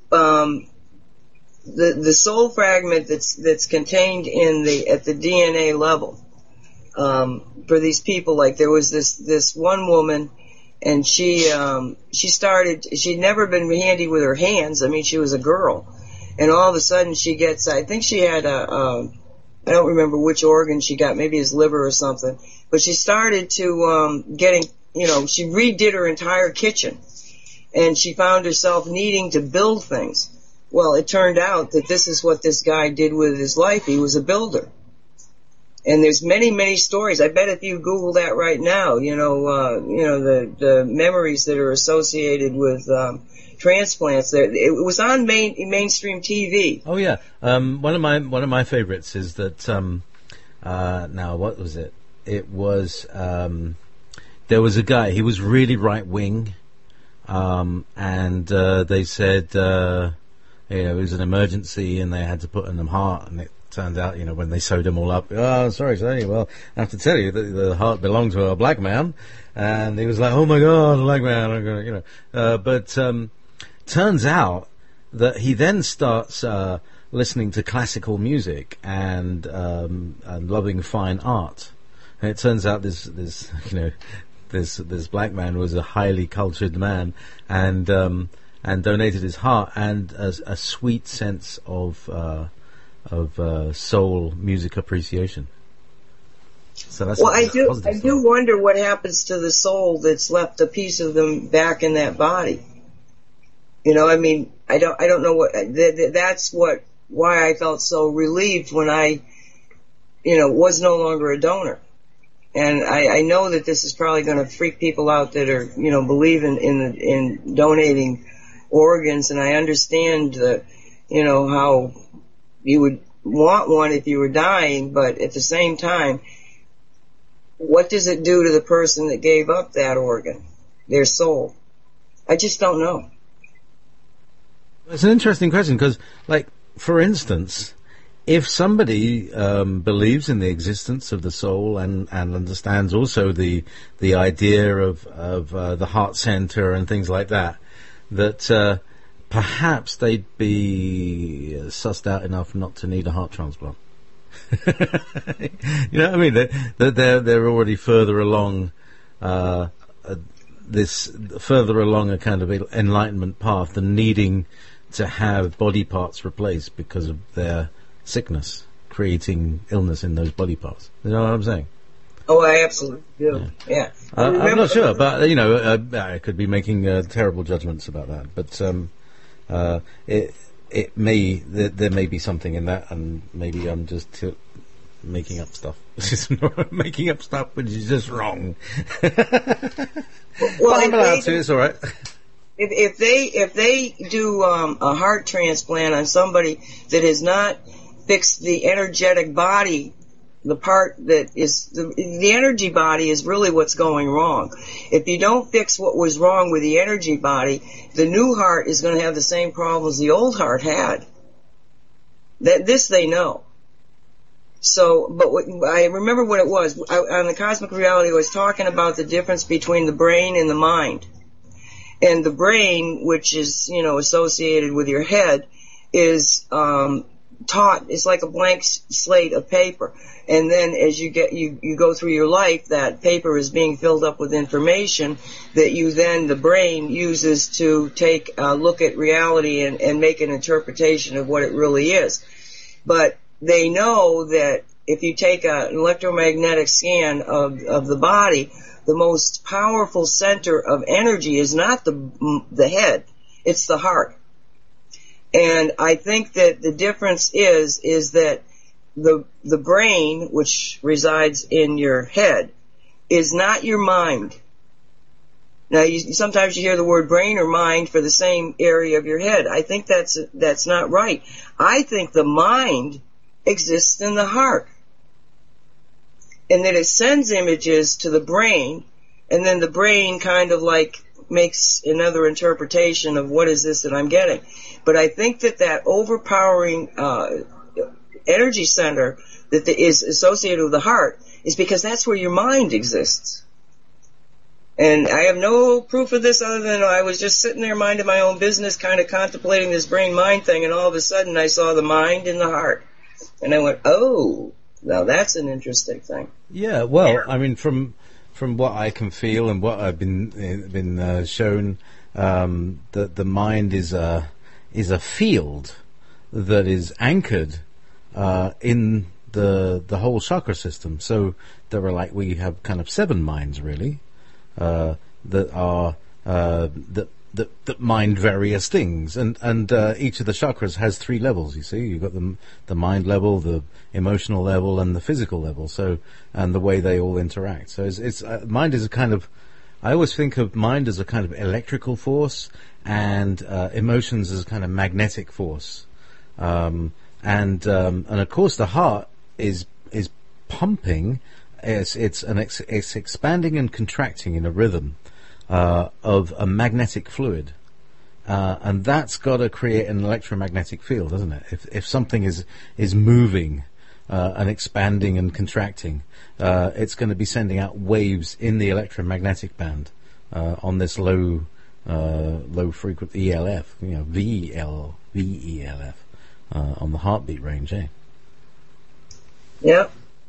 the soul fragment that's contained at the DNA level, for these people, like there was this one woman, and she'd never been handy with her hands. I mean, she was a girl, and all of a sudden she gets, I think she had I don't remember which organ she got, maybe his liver or something, but she started to she redid her entire kitchen, and she found herself needing to build things. Well, it turned out that this is what this guy did with his life. He was a builder. And there's many, many stories. I bet if you Google that right now, the memories that are associated with transplants. It was on mainstream TV. Oh yeah, one of my favorites is that. Now, what was it? It was there was a guy. He was really right wing, and they said it was an emergency, and they had to put in him heart, and it turned out, when they sewed him all up, sorry, well, I have to tell you that the heart belonged to a black man, and he was like, oh my God, a black man, I'm gonna, but turns out that he then starts listening to classical music and loving fine art, and it turns out this black man was a highly cultured man, and donated his heart and a sweet sense of soul music appreciation. So that's I do wonder what happens to the soul that's left a piece of them back in that body. I don't know what. That's why I felt so relieved when I, was no longer a donor. And I know that this is probably going to freak people out that are, believe in donating organs, and I understand how you would want one if you were dying, but at the same time, what does it do to the person that gave up that organ, their soul? I just don't know. It's an interesting question because, for instance, if somebody believes in the existence of the soul and understands also the idea of the heart center and things like that, that perhaps they'd be sussed out enough not to need a heart transplant. You know what I mean? They're already further along a kind of enlightenment path than needing to have body parts replaced because of their sickness, creating illness in those body parts. You know what I'm saying? Oh, I absolutely do. Yeah. I'm not sure, but I could be making terrible judgments about that. But there may be something in that, and maybe I'm just making up stuff. Making up stuff, which is just wrong. Well, I'm allowed to. It's all right. If they do a heart transplant on somebody that has not fixed the energetic body, the part that is the energy body is really what's going wrong. If you don't fix what was wrong with the energy body, the new heart is going to have the same problems the old heart had. This they know. So, but I remember what it was. On the Cosmic Reality, I was talking about the difference between the brain and the mind. And the brain, which is, associated with your head, is taught, it's like a blank slate of paper. And then as you go through your life, that paper is being filled up with information that the brain uses to take a look at reality and make an interpretation of what it really is. But they know that if you take an electromagnetic scan of the body, the most powerful center of energy is not the head, it's the heart. And I think that the difference is that the brain, which resides in your head, is not your mind. Now, sometimes you hear the word brain or mind for the same area of your head. I think that's not right. I think the mind exists in the heart, and that it sends images to the brain, and then the brain kind of makes another interpretation of what is this that I'm getting. But I think that overpowering energy center that is associated with the heart is because that's where your mind exists. And I have no proof of this other than I was just sitting there minding my own business, kind of contemplating this brain-mind thing, and all of a sudden I saw the mind in the heart. And I went, oh, now that's an interesting thing. Yeah, well, I mean, from what I can feel and what I've been shown, that the mind is a field that is anchored in the whole chakra system. So we have kind of 7 minds really that are that mind various things, and each of the chakras has 3 levels. You see, you've got the mind level, the emotional level, and the physical level. So, and the way they all interact. So it's mind is a kind of, I always think of mind as a kind of electrical force, and emotions as a kind of magnetic force, and of course the heart is pumping it's expanding and contracting in a rhythm of a magnetic fluid, and that's got to create an electromagnetic field, doesn't it? If something is moving and expanding and contracting, it's going to be sending out waves in the electromagnetic band on this low frequency ELF, VELF, on the heartbeat range, eh? Yep.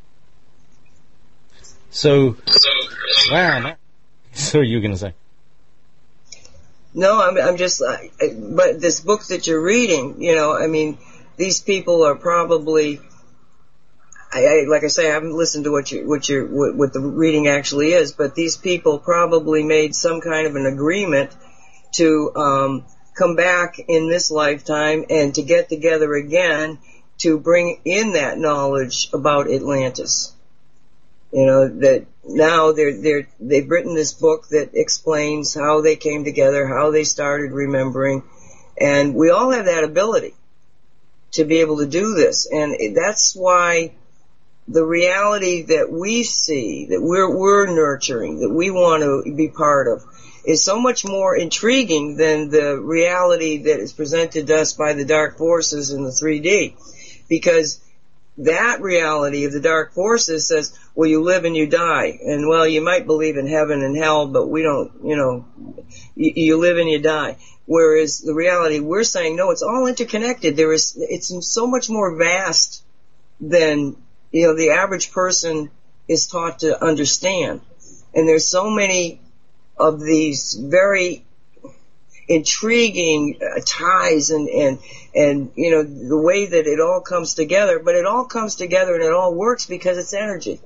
So, wow. So you were going to say? No, I'm just, but this book that you're reading, these people are probably, like I say, I haven't listened to what the reading actually is, but these people probably made some kind of an agreement to come back in this lifetime and to get together again to bring in that knowledge about Atlantis. That now they've written this book that explains how they came together, how they started remembering, and we all have that ability to be able to do this, and that's why the reality that we see, that we're nurturing, that we want to be part of, is so much more intriguing than the reality that is presented to us by the dark forces in the 3D, because that reality of the dark forces says, well, you live and you die. And, well, you might believe in heaven and hell, but we don't, you live and you die. Whereas the reality, we're saying, no, it's all interconnected. It's so much more vast than, the average person is taught to understand. And there's so many of these very intriguing ties and the way that it all comes together, but it all comes together and it all works because it's energy.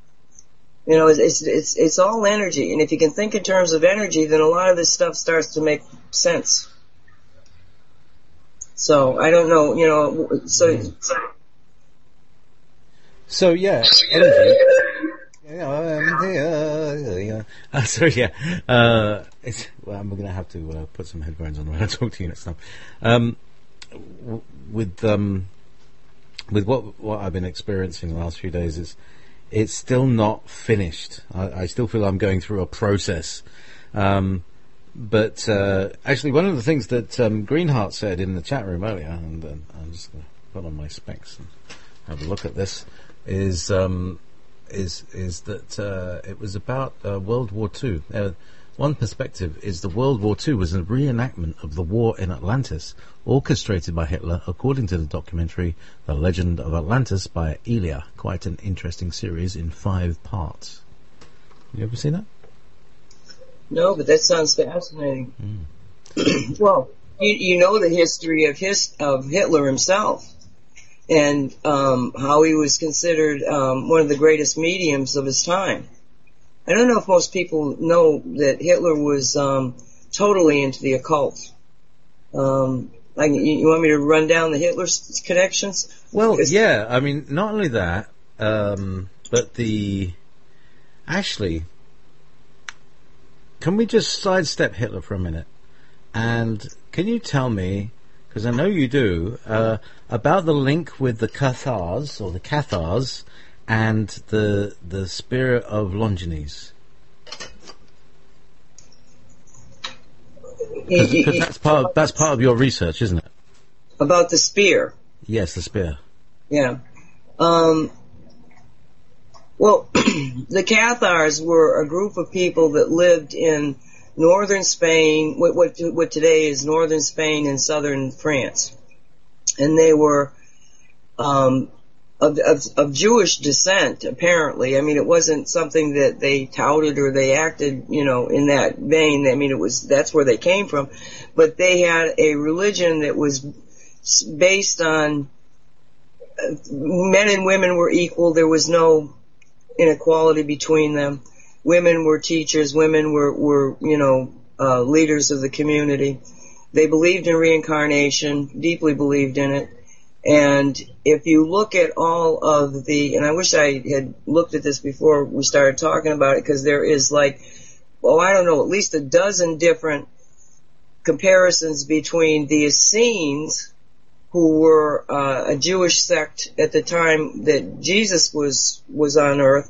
It's all energy, and if you can think in terms of energy, then a lot of this stuff starts to make sense. So I don't know, So yeah, energy. I'm going to have to put some headphones on when I talk to you next time. With what I've been experiencing the last few days is it's still not finished. I still feel I'm going through a process. But actually, one of the things that Greenheart said in the chat room earlier, and I'm just going to put on my specs and have a look at this, is that it was about World War II. One perspective is the World War II was a reenactment of the war in Atlantis, orchestrated by Hitler, according to the documentary The Legend of Atlantis by Elia. Quite an interesting series in 5 parts. You ever seen that? No, but that sounds fascinating. Well, you know the history of Hitler himself, and how he was considered one of the greatest mediums of his time. I don't know if most people know that Hitler was totally into the occult. You want me to run down the Hitler's connections? Well, yeah. I mean, not only that, but actually, can we just sidestep Hitler for a minute? And can you tell me, because I know you do, about the link with the Cathars, or the Cathars, and the spirit of Longinus? Because that's part of your research, isn't it? About the spear. Yes, the spear. Yeah. Well, the Cathars were a group of people that lived in northern Spain, what today is northern Spain and southern France. And they were of Jewish descent, apparently. I mean, it wasn't something that they touted or they acted, in that vein. I mean, that's where they came from. But they had a religion that was based on men and women were equal. There was no inequality between them. Women were teachers. Women were leaders of the community. They believed in reincarnation, deeply believed in it. And if you look at all of and I wish I had looked at this before we started talking about it, because there is at least a dozen different comparisons between the Essenes, who were a Jewish sect at the time that Jesus was on earth,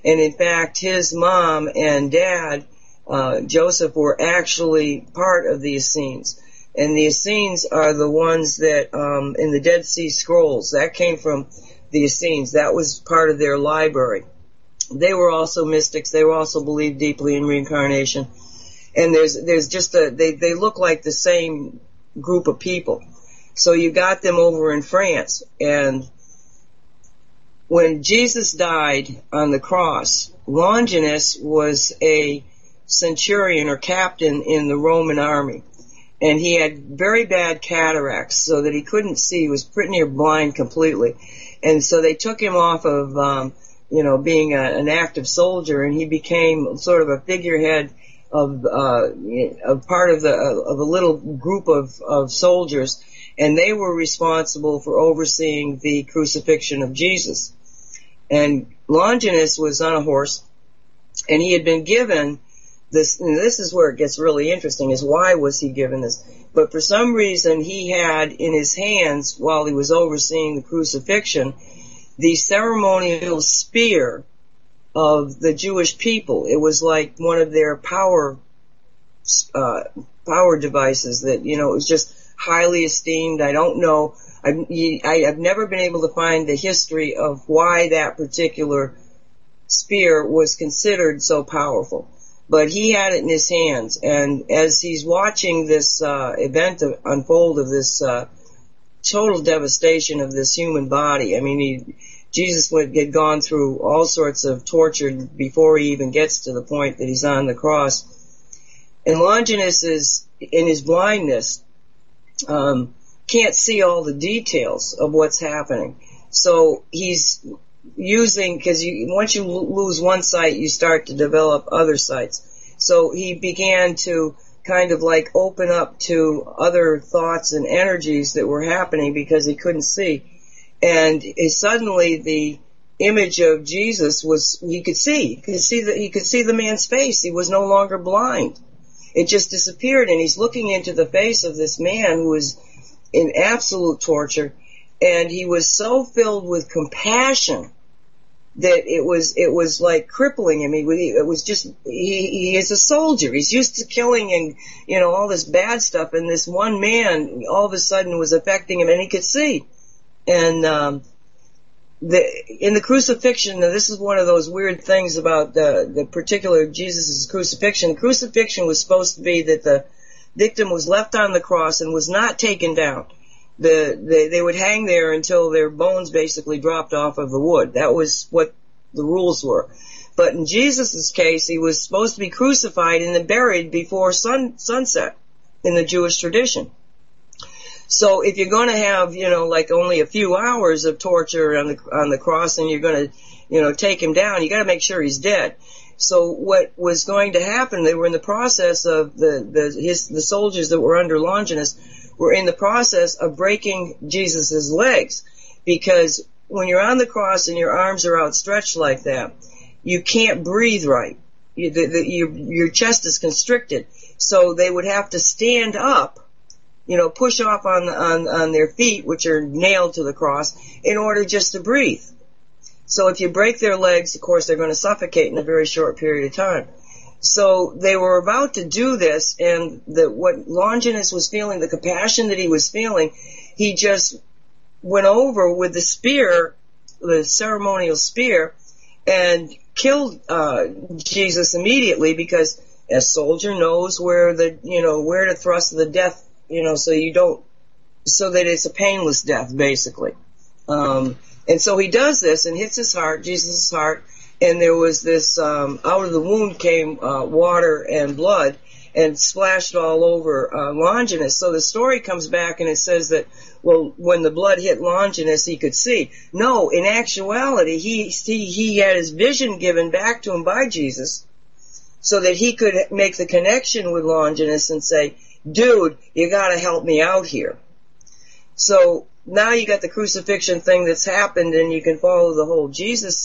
And in fact, his mom and dad, Joseph, were actually part of the Essenes. And the Essenes are the ones that, in the Dead Sea Scrolls, that came from the Essenes. That was part of their library. They were also mystics. They also believed deeply in reincarnation. And there's just they look like the same group of people. So you got them over in France. And when Jesus died on the cross, Longinus was a centurion or captain in the Roman army. And he had very bad cataracts so that he couldn't see. He was pretty near blind completely. And so they took him off of, being an active soldier, and he became sort of a figurehead of part of a little group of soldiers, and they were responsible for overseeing the crucifixion of Jesus. And Longinus was on a horse, and he had been given this, and this is where it gets really interesting, is why was he given this? But for some reason he had in his hands, while he was overseeing the crucifixion, the ceremonial spear of the Jewish people. It was like one of their power devices that, it was just highly esteemed. I don't know. I've never been able to find the history of why that particular spear was considered so powerful. But he had it in his hands, and as he's watching this event unfold of this total devastation of this human body, I mean, Jesus had gone through all sorts of torture before he even gets to the point that he's on the cross. And Longinus is, in his blindness, can't see all the details of what's happening. So he's using, because once you lose one sight, you start to develop other sights. So he began to kind of like open up to other thoughts and energies that were happening because he couldn't see. And suddenly the image of Jesus he could see the man's face. He was no longer blind. It just disappeared, and he's looking into the face of this man who was in absolute torture, and he was so filled with compassion that it was like crippling him. It was just, he is a soldier. He's used to killing and, all this bad stuff, and this one man all of a sudden was affecting him, and he could see. And, in the crucifixion, now this is one of those weird things about the particular Jesus' crucifixion. Crucifixion was supposed to be that the victim was left on the cross and was not taken down. They would hang there until their bones basically dropped off of the wood. That was what the rules were. But in Jesus' case, he was supposed to be crucified and then buried before sunset in the Jewish tradition. So if you're going to have, like only a few hours of torture on the cross, and you're going to, take him down, you got to make sure he's dead. So what was going to happen? They were in the process of the soldiers that were under Longinus were in the process of breaking Jesus' legs, because when you're on the cross and your arms are outstretched like that, you can't breathe right. Your chest is constricted. So they would have to stand up, push off on their feet, which are nailed to the cross, in order just to breathe. So if you break their legs, of course, they're going to suffocate in a very short period of time. So they were about to do this, and what Longinus was feeling, the compassion that he was feeling, he just went over with the spear, the ceremonial spear, and killed Jesus immediately, because a soldier knows where to thrust the death, so that it's a painless death, basically. And so he does this and hits his heart, Jesus' heart, and there was this, out of the wound came water and blood, and splashed all over Longinus. So the story comes back and it says that, well, when the blood hit Longinus, he could see. No, in actuality, he had his vision given back to him by Jesus, so that he could make the connection with Longinus and say, dude, you got to help me out here. So now you got the crucifixion thing that's happened, and you can follow the whole Jesus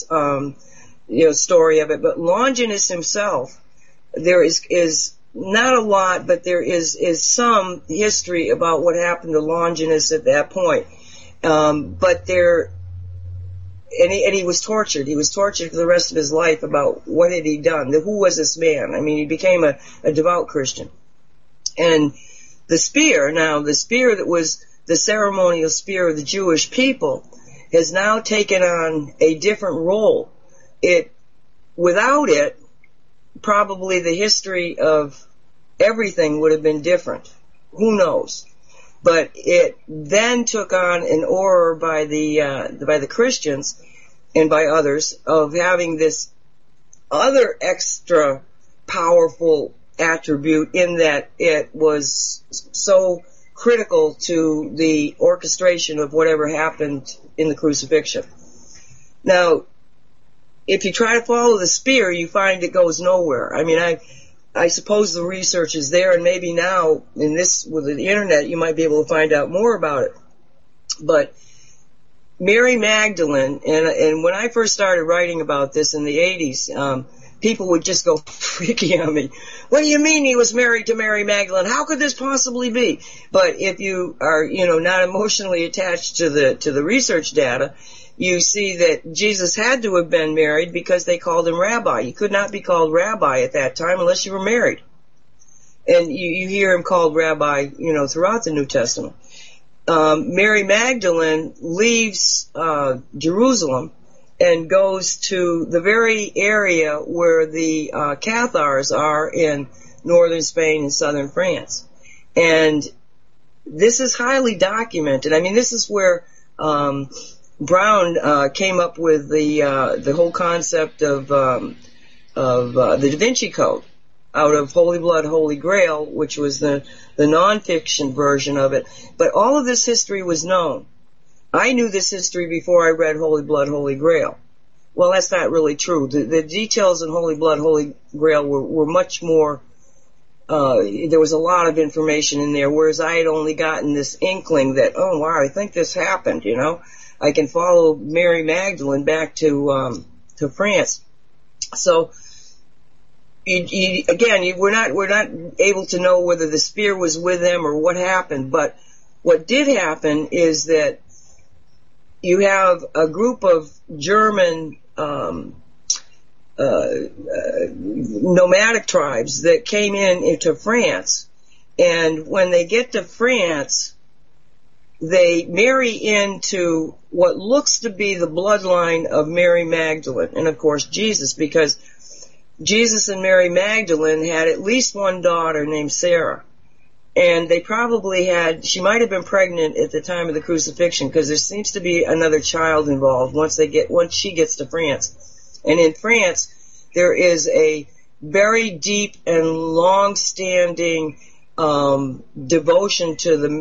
story of it. But Longinus himself, there is not a lot, but there is some history about what happened to Longinus at that point. But and he was tortured. He was tortured for the rest of his life about what had he done. Who was this man? I mean, he became a devout Christian. And the spear that was the ceremonial spear of the Jewish people has now taken on a different role. Without it, probably the history of everything would have been different. Who knows? But it then took on an aura by the Christians and by others of having this other extra powerful attribute, in that it was so critical to the orchestration of whatever happened in the crucifixion. Now, if you try to follow the spear, you find it goes nowhere. I mean, I suppose the research is there, and maybe now with the internet, you might be able to find out more about it. But Mary Magdalene, and when I first started writing about this in the 80s, people would just go freaky on me. What do you mean he was married to Mary Magdalene? How could this possibly be? But if you are, not emotionally attached to the research data, you see that Jesus had to have been married because they called him rabbi. You could not be called rabbi at that time unless you were married. And you hear him called rabbi, throughout the New Testament. Mary Magdalene leaves Jerusalem and goes to the very area where the Cathars are in northern Spain and southern France. And this is highly documented. I mean, this is where Brown came up with the whole concept of the Da Vinci Code out of Holy Blood, Holy Grail, which was the nonfiction version of it. But all of this history was known. I knew this history before I read Holy Blood, Holy Grail. Well, that's not really true. The details in Holy Blood, Holy Grail were much more, there was a lot of information in there, whereas I had only gotten this inkling that, oh wow, I think this happened, I can follow Mary Magdalene back to France. So, we're not able to know whether the spear was with them or what happened, but what did happen is that you have a group of German nomadic tribes that came into France, and when they get to France, they marry into what looks to be the bloodline of Mary Magdalene, and of course Jesus, because Jesus and Mary Magdalene had at least one daughter named Sarah. And they probably she might have been pregnant at the time of the crucifixion, because there seems to be another child involved once she gets to France. And in France, there is a very deep and long-standing devotion to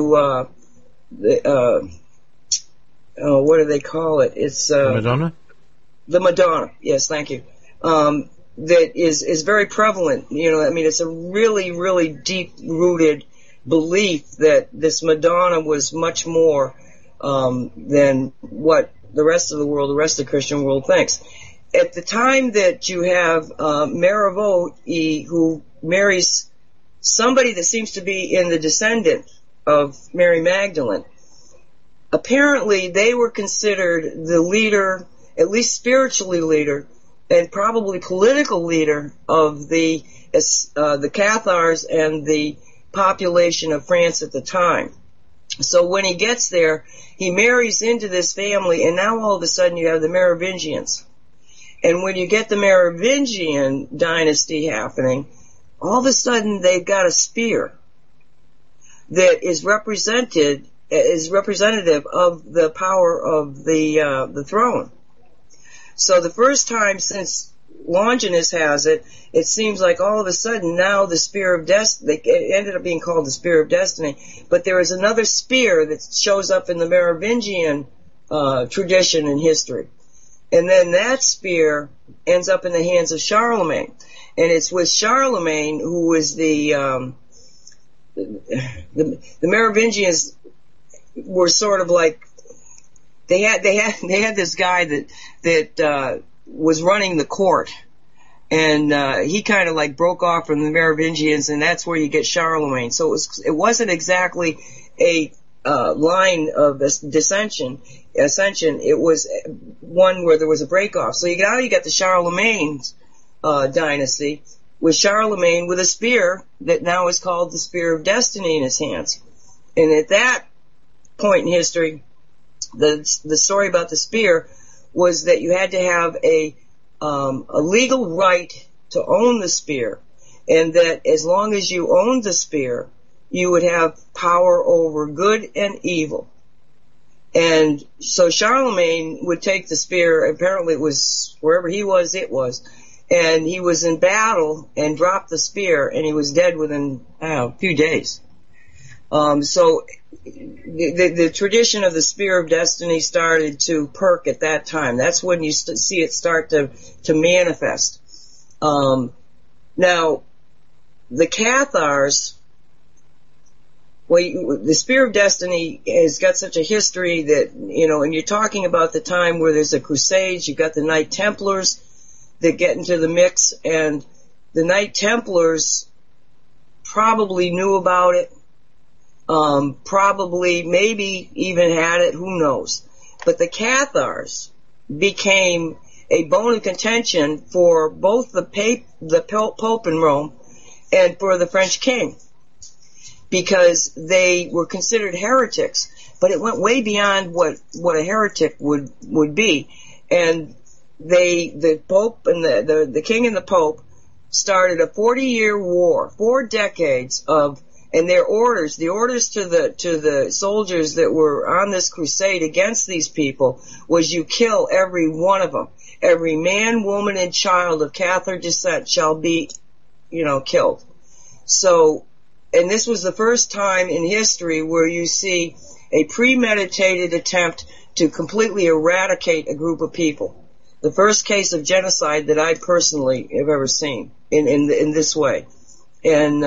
what do they call it? It's the Madonna? The Madonna, yes, thank you. That is very prevalent. It's a really, really deep-rooted belief that this Madonna was much more than what the rest of the Christian world thinks. At the time that you have Marivaux, who marries somebody that seems to be in the descendant of Mary Magdalene, apparently they were considered the leader, at least spiritually leader, and probably political leader of the Cathars and the population of France at the time. So when he gets there, he marries into this family, and now all of a sudden you have the Merovingians. And when you get the Merovingian dynasty happening, all of a sudden they've got a spear that is representative of the power of the throne. So the first time since Longinus has it, it seems like all of a sudden now the Spear of Destiny, it ended up being called the Spear of Destiny, but there is another spear that shows up in the Merovingian tradition and history. And then that spear ends up in the hands of Charlemagne. And it's with Charlemagne, who was the Merovingians were sort of like, they had this guy that was running the court, and he kind of like broke off from the Merovingians, and that's where you get Charlemagne. So it wasn't exactly a line of ascension, it was one where there was a break off. So you got the Charlemagne's dynasty, with Charlemagne with a spear that now is called the Spear of Destiny in his hands. And at that point in history, the story about the spear was that you had to have a legal right to own the spear, and that as long as you owned the spear, you would have power over good and evil. And so Charlemagne would take the spear, apparently it was wherever he was, and he was in battle and dropped the spear, and he was dead within a few days. So the tradition of the Spear of Destiny started to perk at that time. That's when you see it start to manifest. Now, the Cathars, the Spear of Destiny has got such a history that, and you're talking about the time where there's a crusade, you've got the Knight Templars that get into the mix, and the Knight Templars probably knew about it, probably maybe even had it, who knows. But the Cathars became a bone of contention for both the Pope in Rome and for the French king, because they were considered heretics, but it went way beyond what a heretic would be. And the Pope and the King and the Pope started a 40-year war, 4 decades of, and their orders, the orders to the soldiers that were on this crusade against these people was, you kill every one of them. Every man, woman, and child of Catholic descent shall be, killed. So, and this was the first time in history where you see a premeditated attempt to completely eradicate a group of people. The first case of genocide that I personally have ever seen in this way. And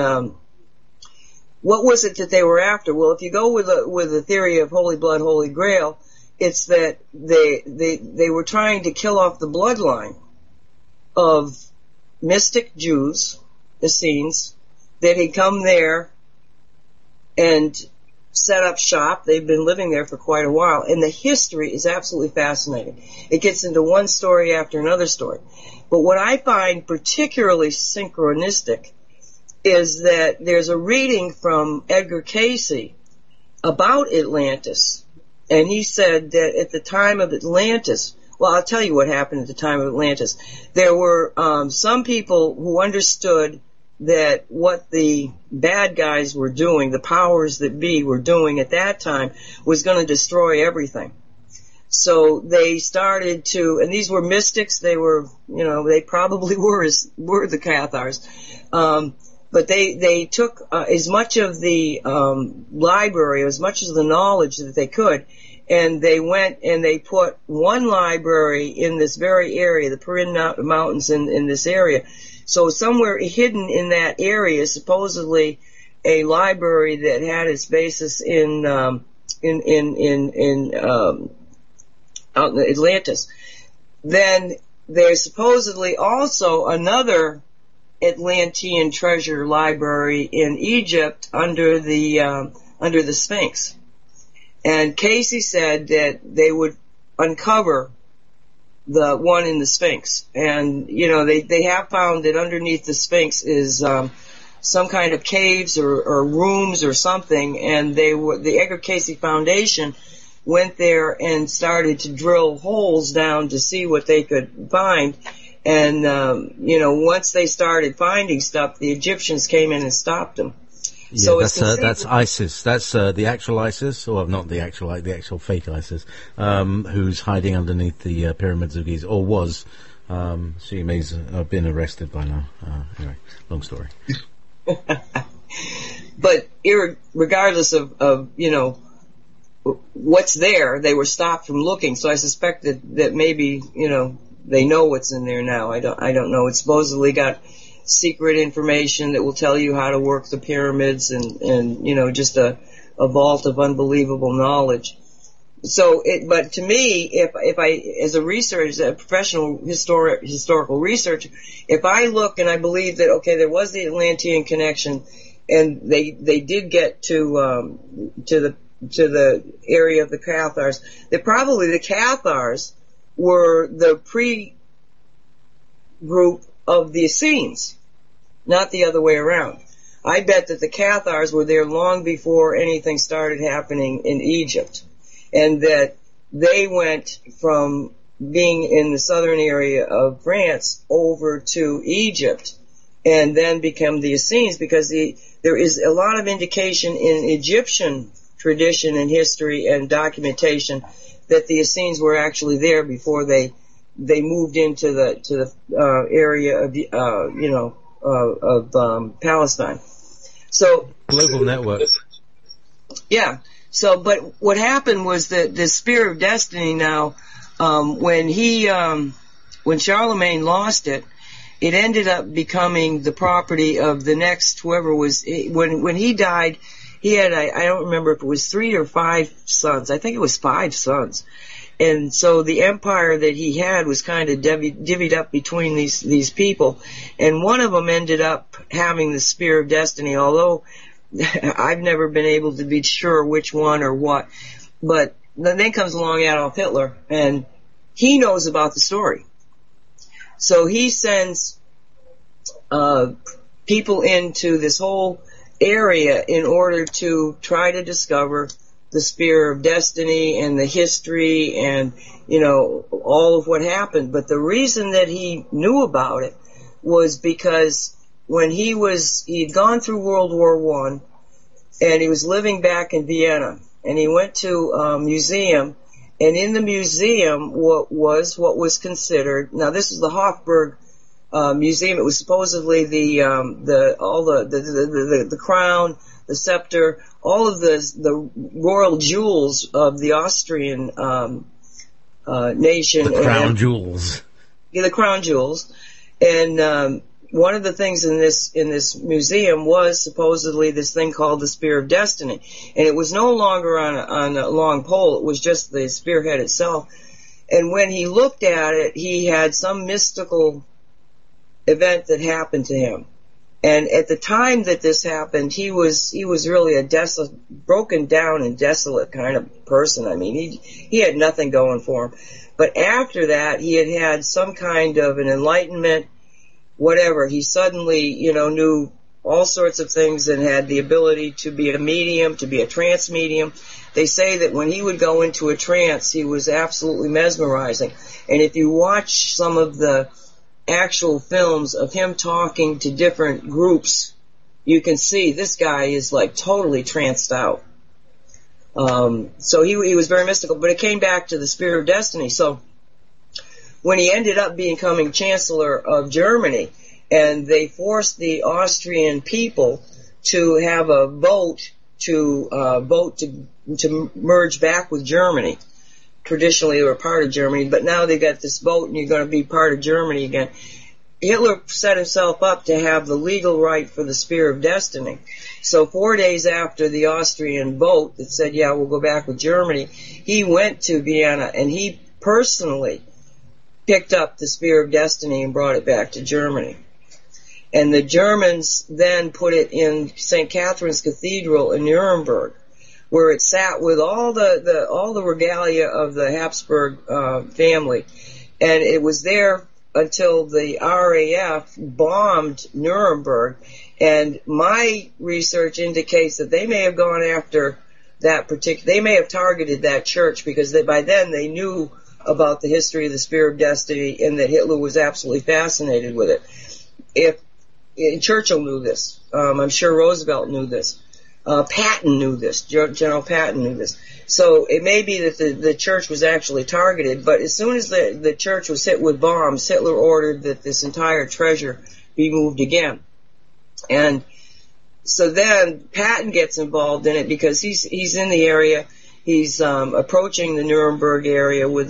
what was it that they were after? Well, if you go with the theory of Holy Blood, Holy Grail, it's that they were trying to kill off the bloodline of mystic Jews, Essenes, that had come there and set up shop. They've been living there for quite a while, and the history is absolutely fascinating. It gets into one story after another story. But what I find particularly synchronistic is that there's a reading from Edgar Cayce about Atlantis, and he said that at the time of Atlantis, well, I'll tell you what happened at the time of Atlantis. There were some people who understood that what the bad guys were doing, the powers that be were doing at that time, was going to destroy everything. So they started to, and these were mystics, they were, they probably were the Cathars, but they took as much of the library, as much of the knowledge that they could, and they went and they put one library in this very area, the Pirin Mountains in this area. So somewhere hidden in that area, supposedly a library that had its basis in out in Atlantis. Then there's supposedly also another Atlantean treasure library in Egypt under the Sphinx. And Cayce said that they would uncover the one in the Sphinx. And, they have found that underneath the Sphinx is some kind of caves or rooms or something, and the Edgar Cayce Foundation went there and started to drill holes down to see what they could find. And, once they started finding stuff, the Egyptians came in and stopped them. Yeah, so that's ISIS. That's the actual ISIS, or not the actual fake ISIS, who's hiding underneath the pyramids of Giza, or was. She may have been arrested by now. Anyway, long story. But regardless of what's there, they were stopped from looking. So I suspect that maybe they know what's in there now. I don't know. It's supposedly got secret information that will tell you how to work the pyramids and just a vault of unbelievable knowledge. So but to me, if I, as a professional historical researcher, if I look and I believe that, okay, there was the Atlantean connection, and they did get to the area of the Cathars, that probably the Cathars were the pre-group of the Essenes, not the other way around. I bet that the Cathars were there long before anything started happening in Egypt, and that they went from being in the southern area of France over to Egypt and then become the Essenes, because there is a lot of indication in Egyptian tradition and history and documentation that the Essenes were actually there before they moved into the area of Palestine. So global network. Yeah. So, but what happened was that the Spear of Destiny now, when Charlemagne lost it, it ended up becoming the property of the next whoever was, when he died, he had, I don't remember if it was 3 or 5 sons. I think it was 5 sons. And so the empire that he had was kind of divvied up between these people. And one of them ended up having the Spear of Destiny, although I've never been able to be sure which one or what. But then comes along Adolf Hitler, and he knows about the story. So he sends people into this whole area in order to try to discover the Spear of Destiny and the history and, all of what happened. But the reason that he knew about it was because when he'd gone through World War I, and he was living back in Vienna, and he went to a museum, and in the museum what was considered, now this is the Hofburg Museum. It was supposedly the crown, the scepter, all of the royal jewels of the Austrian nation. The crown jewels. Yeah, the crown jewels. And one of the things in this museum was supposedly this thing called the Spear of Destiny. And it was no longer on a long pole, it was just the spearhead itself. And when he looked at it, he had some mystical event that happened to him. And at the time that this happened, he was really a broken down and desolate kind of person. I mean, he had nothing going for him. But after that, he had some kind of an enlightenment, whatever. He suddenly, knew all sorts of things and had the ability to be a medium, to be a trance medium. They say that when he would go into a trance, he was absolutely mesmerizing. And if you watch some of the actual films of him talking to different groups, you can see this guy is like totally tranced out. So he was very mystical, but it came back to the Spear of Destiny. So when he ended up becoming Chancellor of Germany, and they forced the Austrian people to have a vote to merge back with Germany. Traditionally, they were part of Germany, but now they got this vote, and you're going to be part of Germany again. Hitler set himself up to have the legal right for the Spear of Destiny. So 4 days after the Austrian vote that said, yeah, we'll go back with Germany, he went to Vienna, and he personally picked up the Spear of Destiny and brought it back to Germany. And the Germans then put it in St. Catherine's Cathedral in Nuremberg, where it sat with all the regalia of the Habsburg family. And it was there until the RAF bombed Nuremberg. And my research indicates that they may have gone after they may have targeted that church, because by then they knew about the history of the Spear of Destiny and that Hitler was absolutely fascinated with it. Churchill knew this. I'm sure Roosevelt knew this. Patton knew this. General Patton knew this. So it may be that the church was actually targeted, but as soon as the church was hit with bombs, Hitler ordered that this entire treasure be moved again. And so then Patton gets involved in it because he's in the area. He's approaching the Nuremberg area with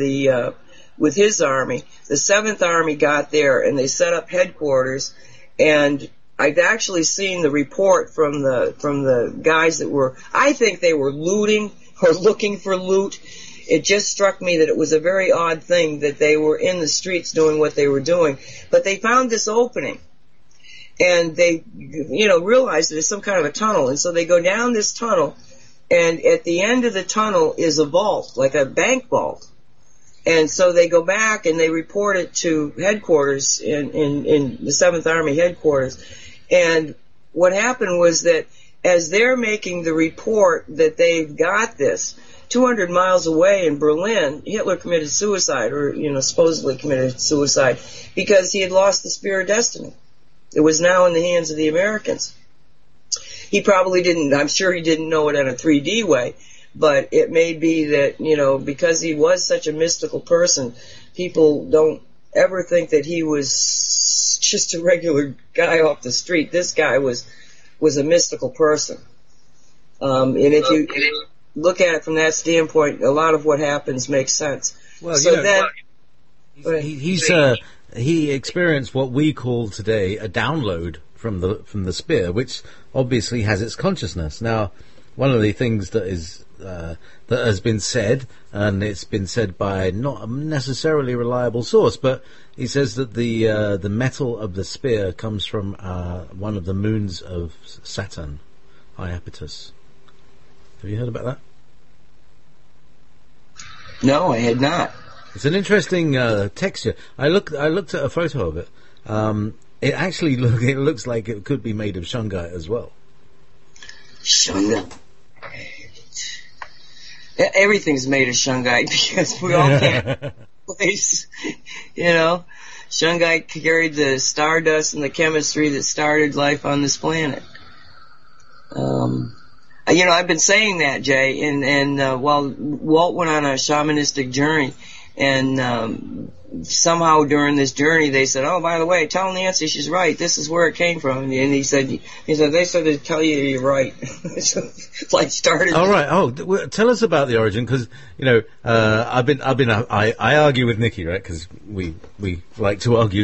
his army. The 7th Army got there and they set up headquarters, and I've actually seen the report from the guys that were, I think they were looting or looking for loot. It just struck me that it was a very odd thing that they were in the streets doing what they were doing. But they found this opening, and they, realized that it's some kind of a tunnel. And so they go down this tunnel, And at the end of the tunnel is a vault, like a bank vault. And so they go back and they report it to headquarters in the 7th Army headquarters. And what happened was that as they're making the report that they've got this, 200 miles away in Berlin, Hitler committed suicide, or, supposedly committed suicide, because he had lost the Spear of Destiny. It was now in the hands of the Americans. He probably didn't, I'm sure he didn't know it in a 3D way, but it may be that, because he was such a mystical person, people don't ever think that he was just a regular guy off the street. This guy was a mystical person. And if you look at it from that standpoint, a lot of what happens makes sense. Well, so he experienced what we call today a download from the Spear, which obviously has its consciousness. Now, one of the things that is that has been said, and it's been said by not a necessarily reliable source, but he says that the metal of the Spear comes from one of the moons of Saturn, Iapetus. Have you heard about that? No, I had not. It's an interesting texture. I looked at a photo of it. It actually looks like it could be made of shungite as well. Shungite. Everything's made of shungite because we all can't place, Shungite carried the stardust and the chemistry that started life on this planet. I've been saying that, Jay, and while Walt went on a shamanistic journey, and somehow during this journey they said, "Oh, by the way, tell Nancy she's right. This is where it came from." And he said, "They said to tell you you're right." So flight started. All right. Oh, tell us about the origin, because I argue with Nikki, right? Because we like to argue.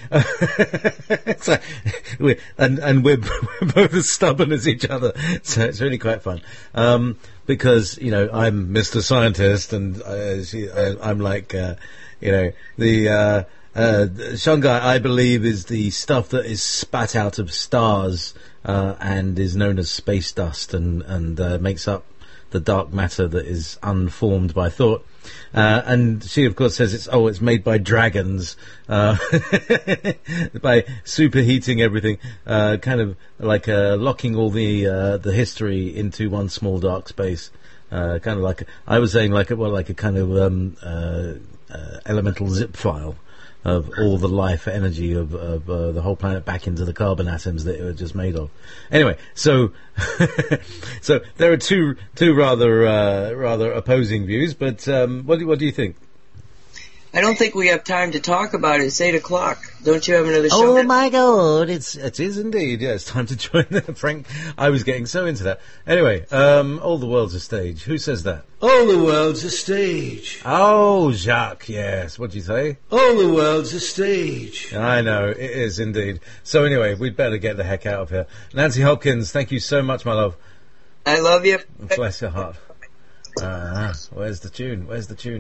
So we're both as stubborn as each other, so it's really quite fun. Because I'm Mr. Scientist, and I'm like. The shungite, I believe, is the stuff that is spat out of stars and is known as space dust, and makes up the dark matter that is unformed by thought. And she, of course, says it's made by dragons, by superheating everything, kind of like locking all the history into one small dark space. Kind of like I was saying, like a kind of elemental zip file of all the life energy of the whole planet back into the carbon atoms that it was just made of. Anyway, so so there are two rather opposing views, but what do you think? I don't think we have time to talk about it. It's 8:00. Don't you have another show? Oh my God, it is indeed. Yeah, it's time to join Frank. I was getting so into that. Anyway, all the world's a stage. Who says that? All the world's a stage. Oh, Jacques, yes. What'd you say? All the world's a stage. I know, it is indeed. So anyway, we'd better get the heck out of here. Nancy Hopkins, thank you so much, my love. I love you. Bless your heart. Where's the tune? Where's the tune?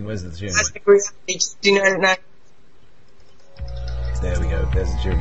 There we go. There's the tune.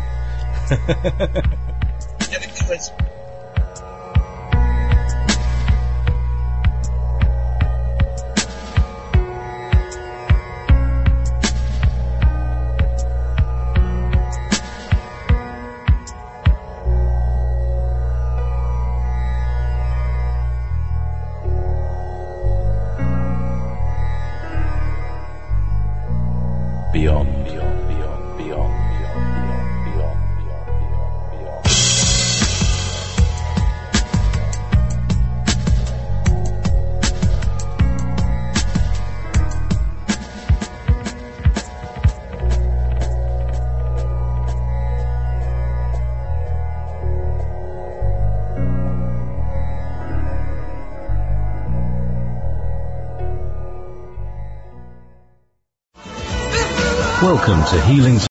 Beyond, beyond, beyond, beyond, beyond, beyond, beyond, beyond, beyond. Welcome to Healing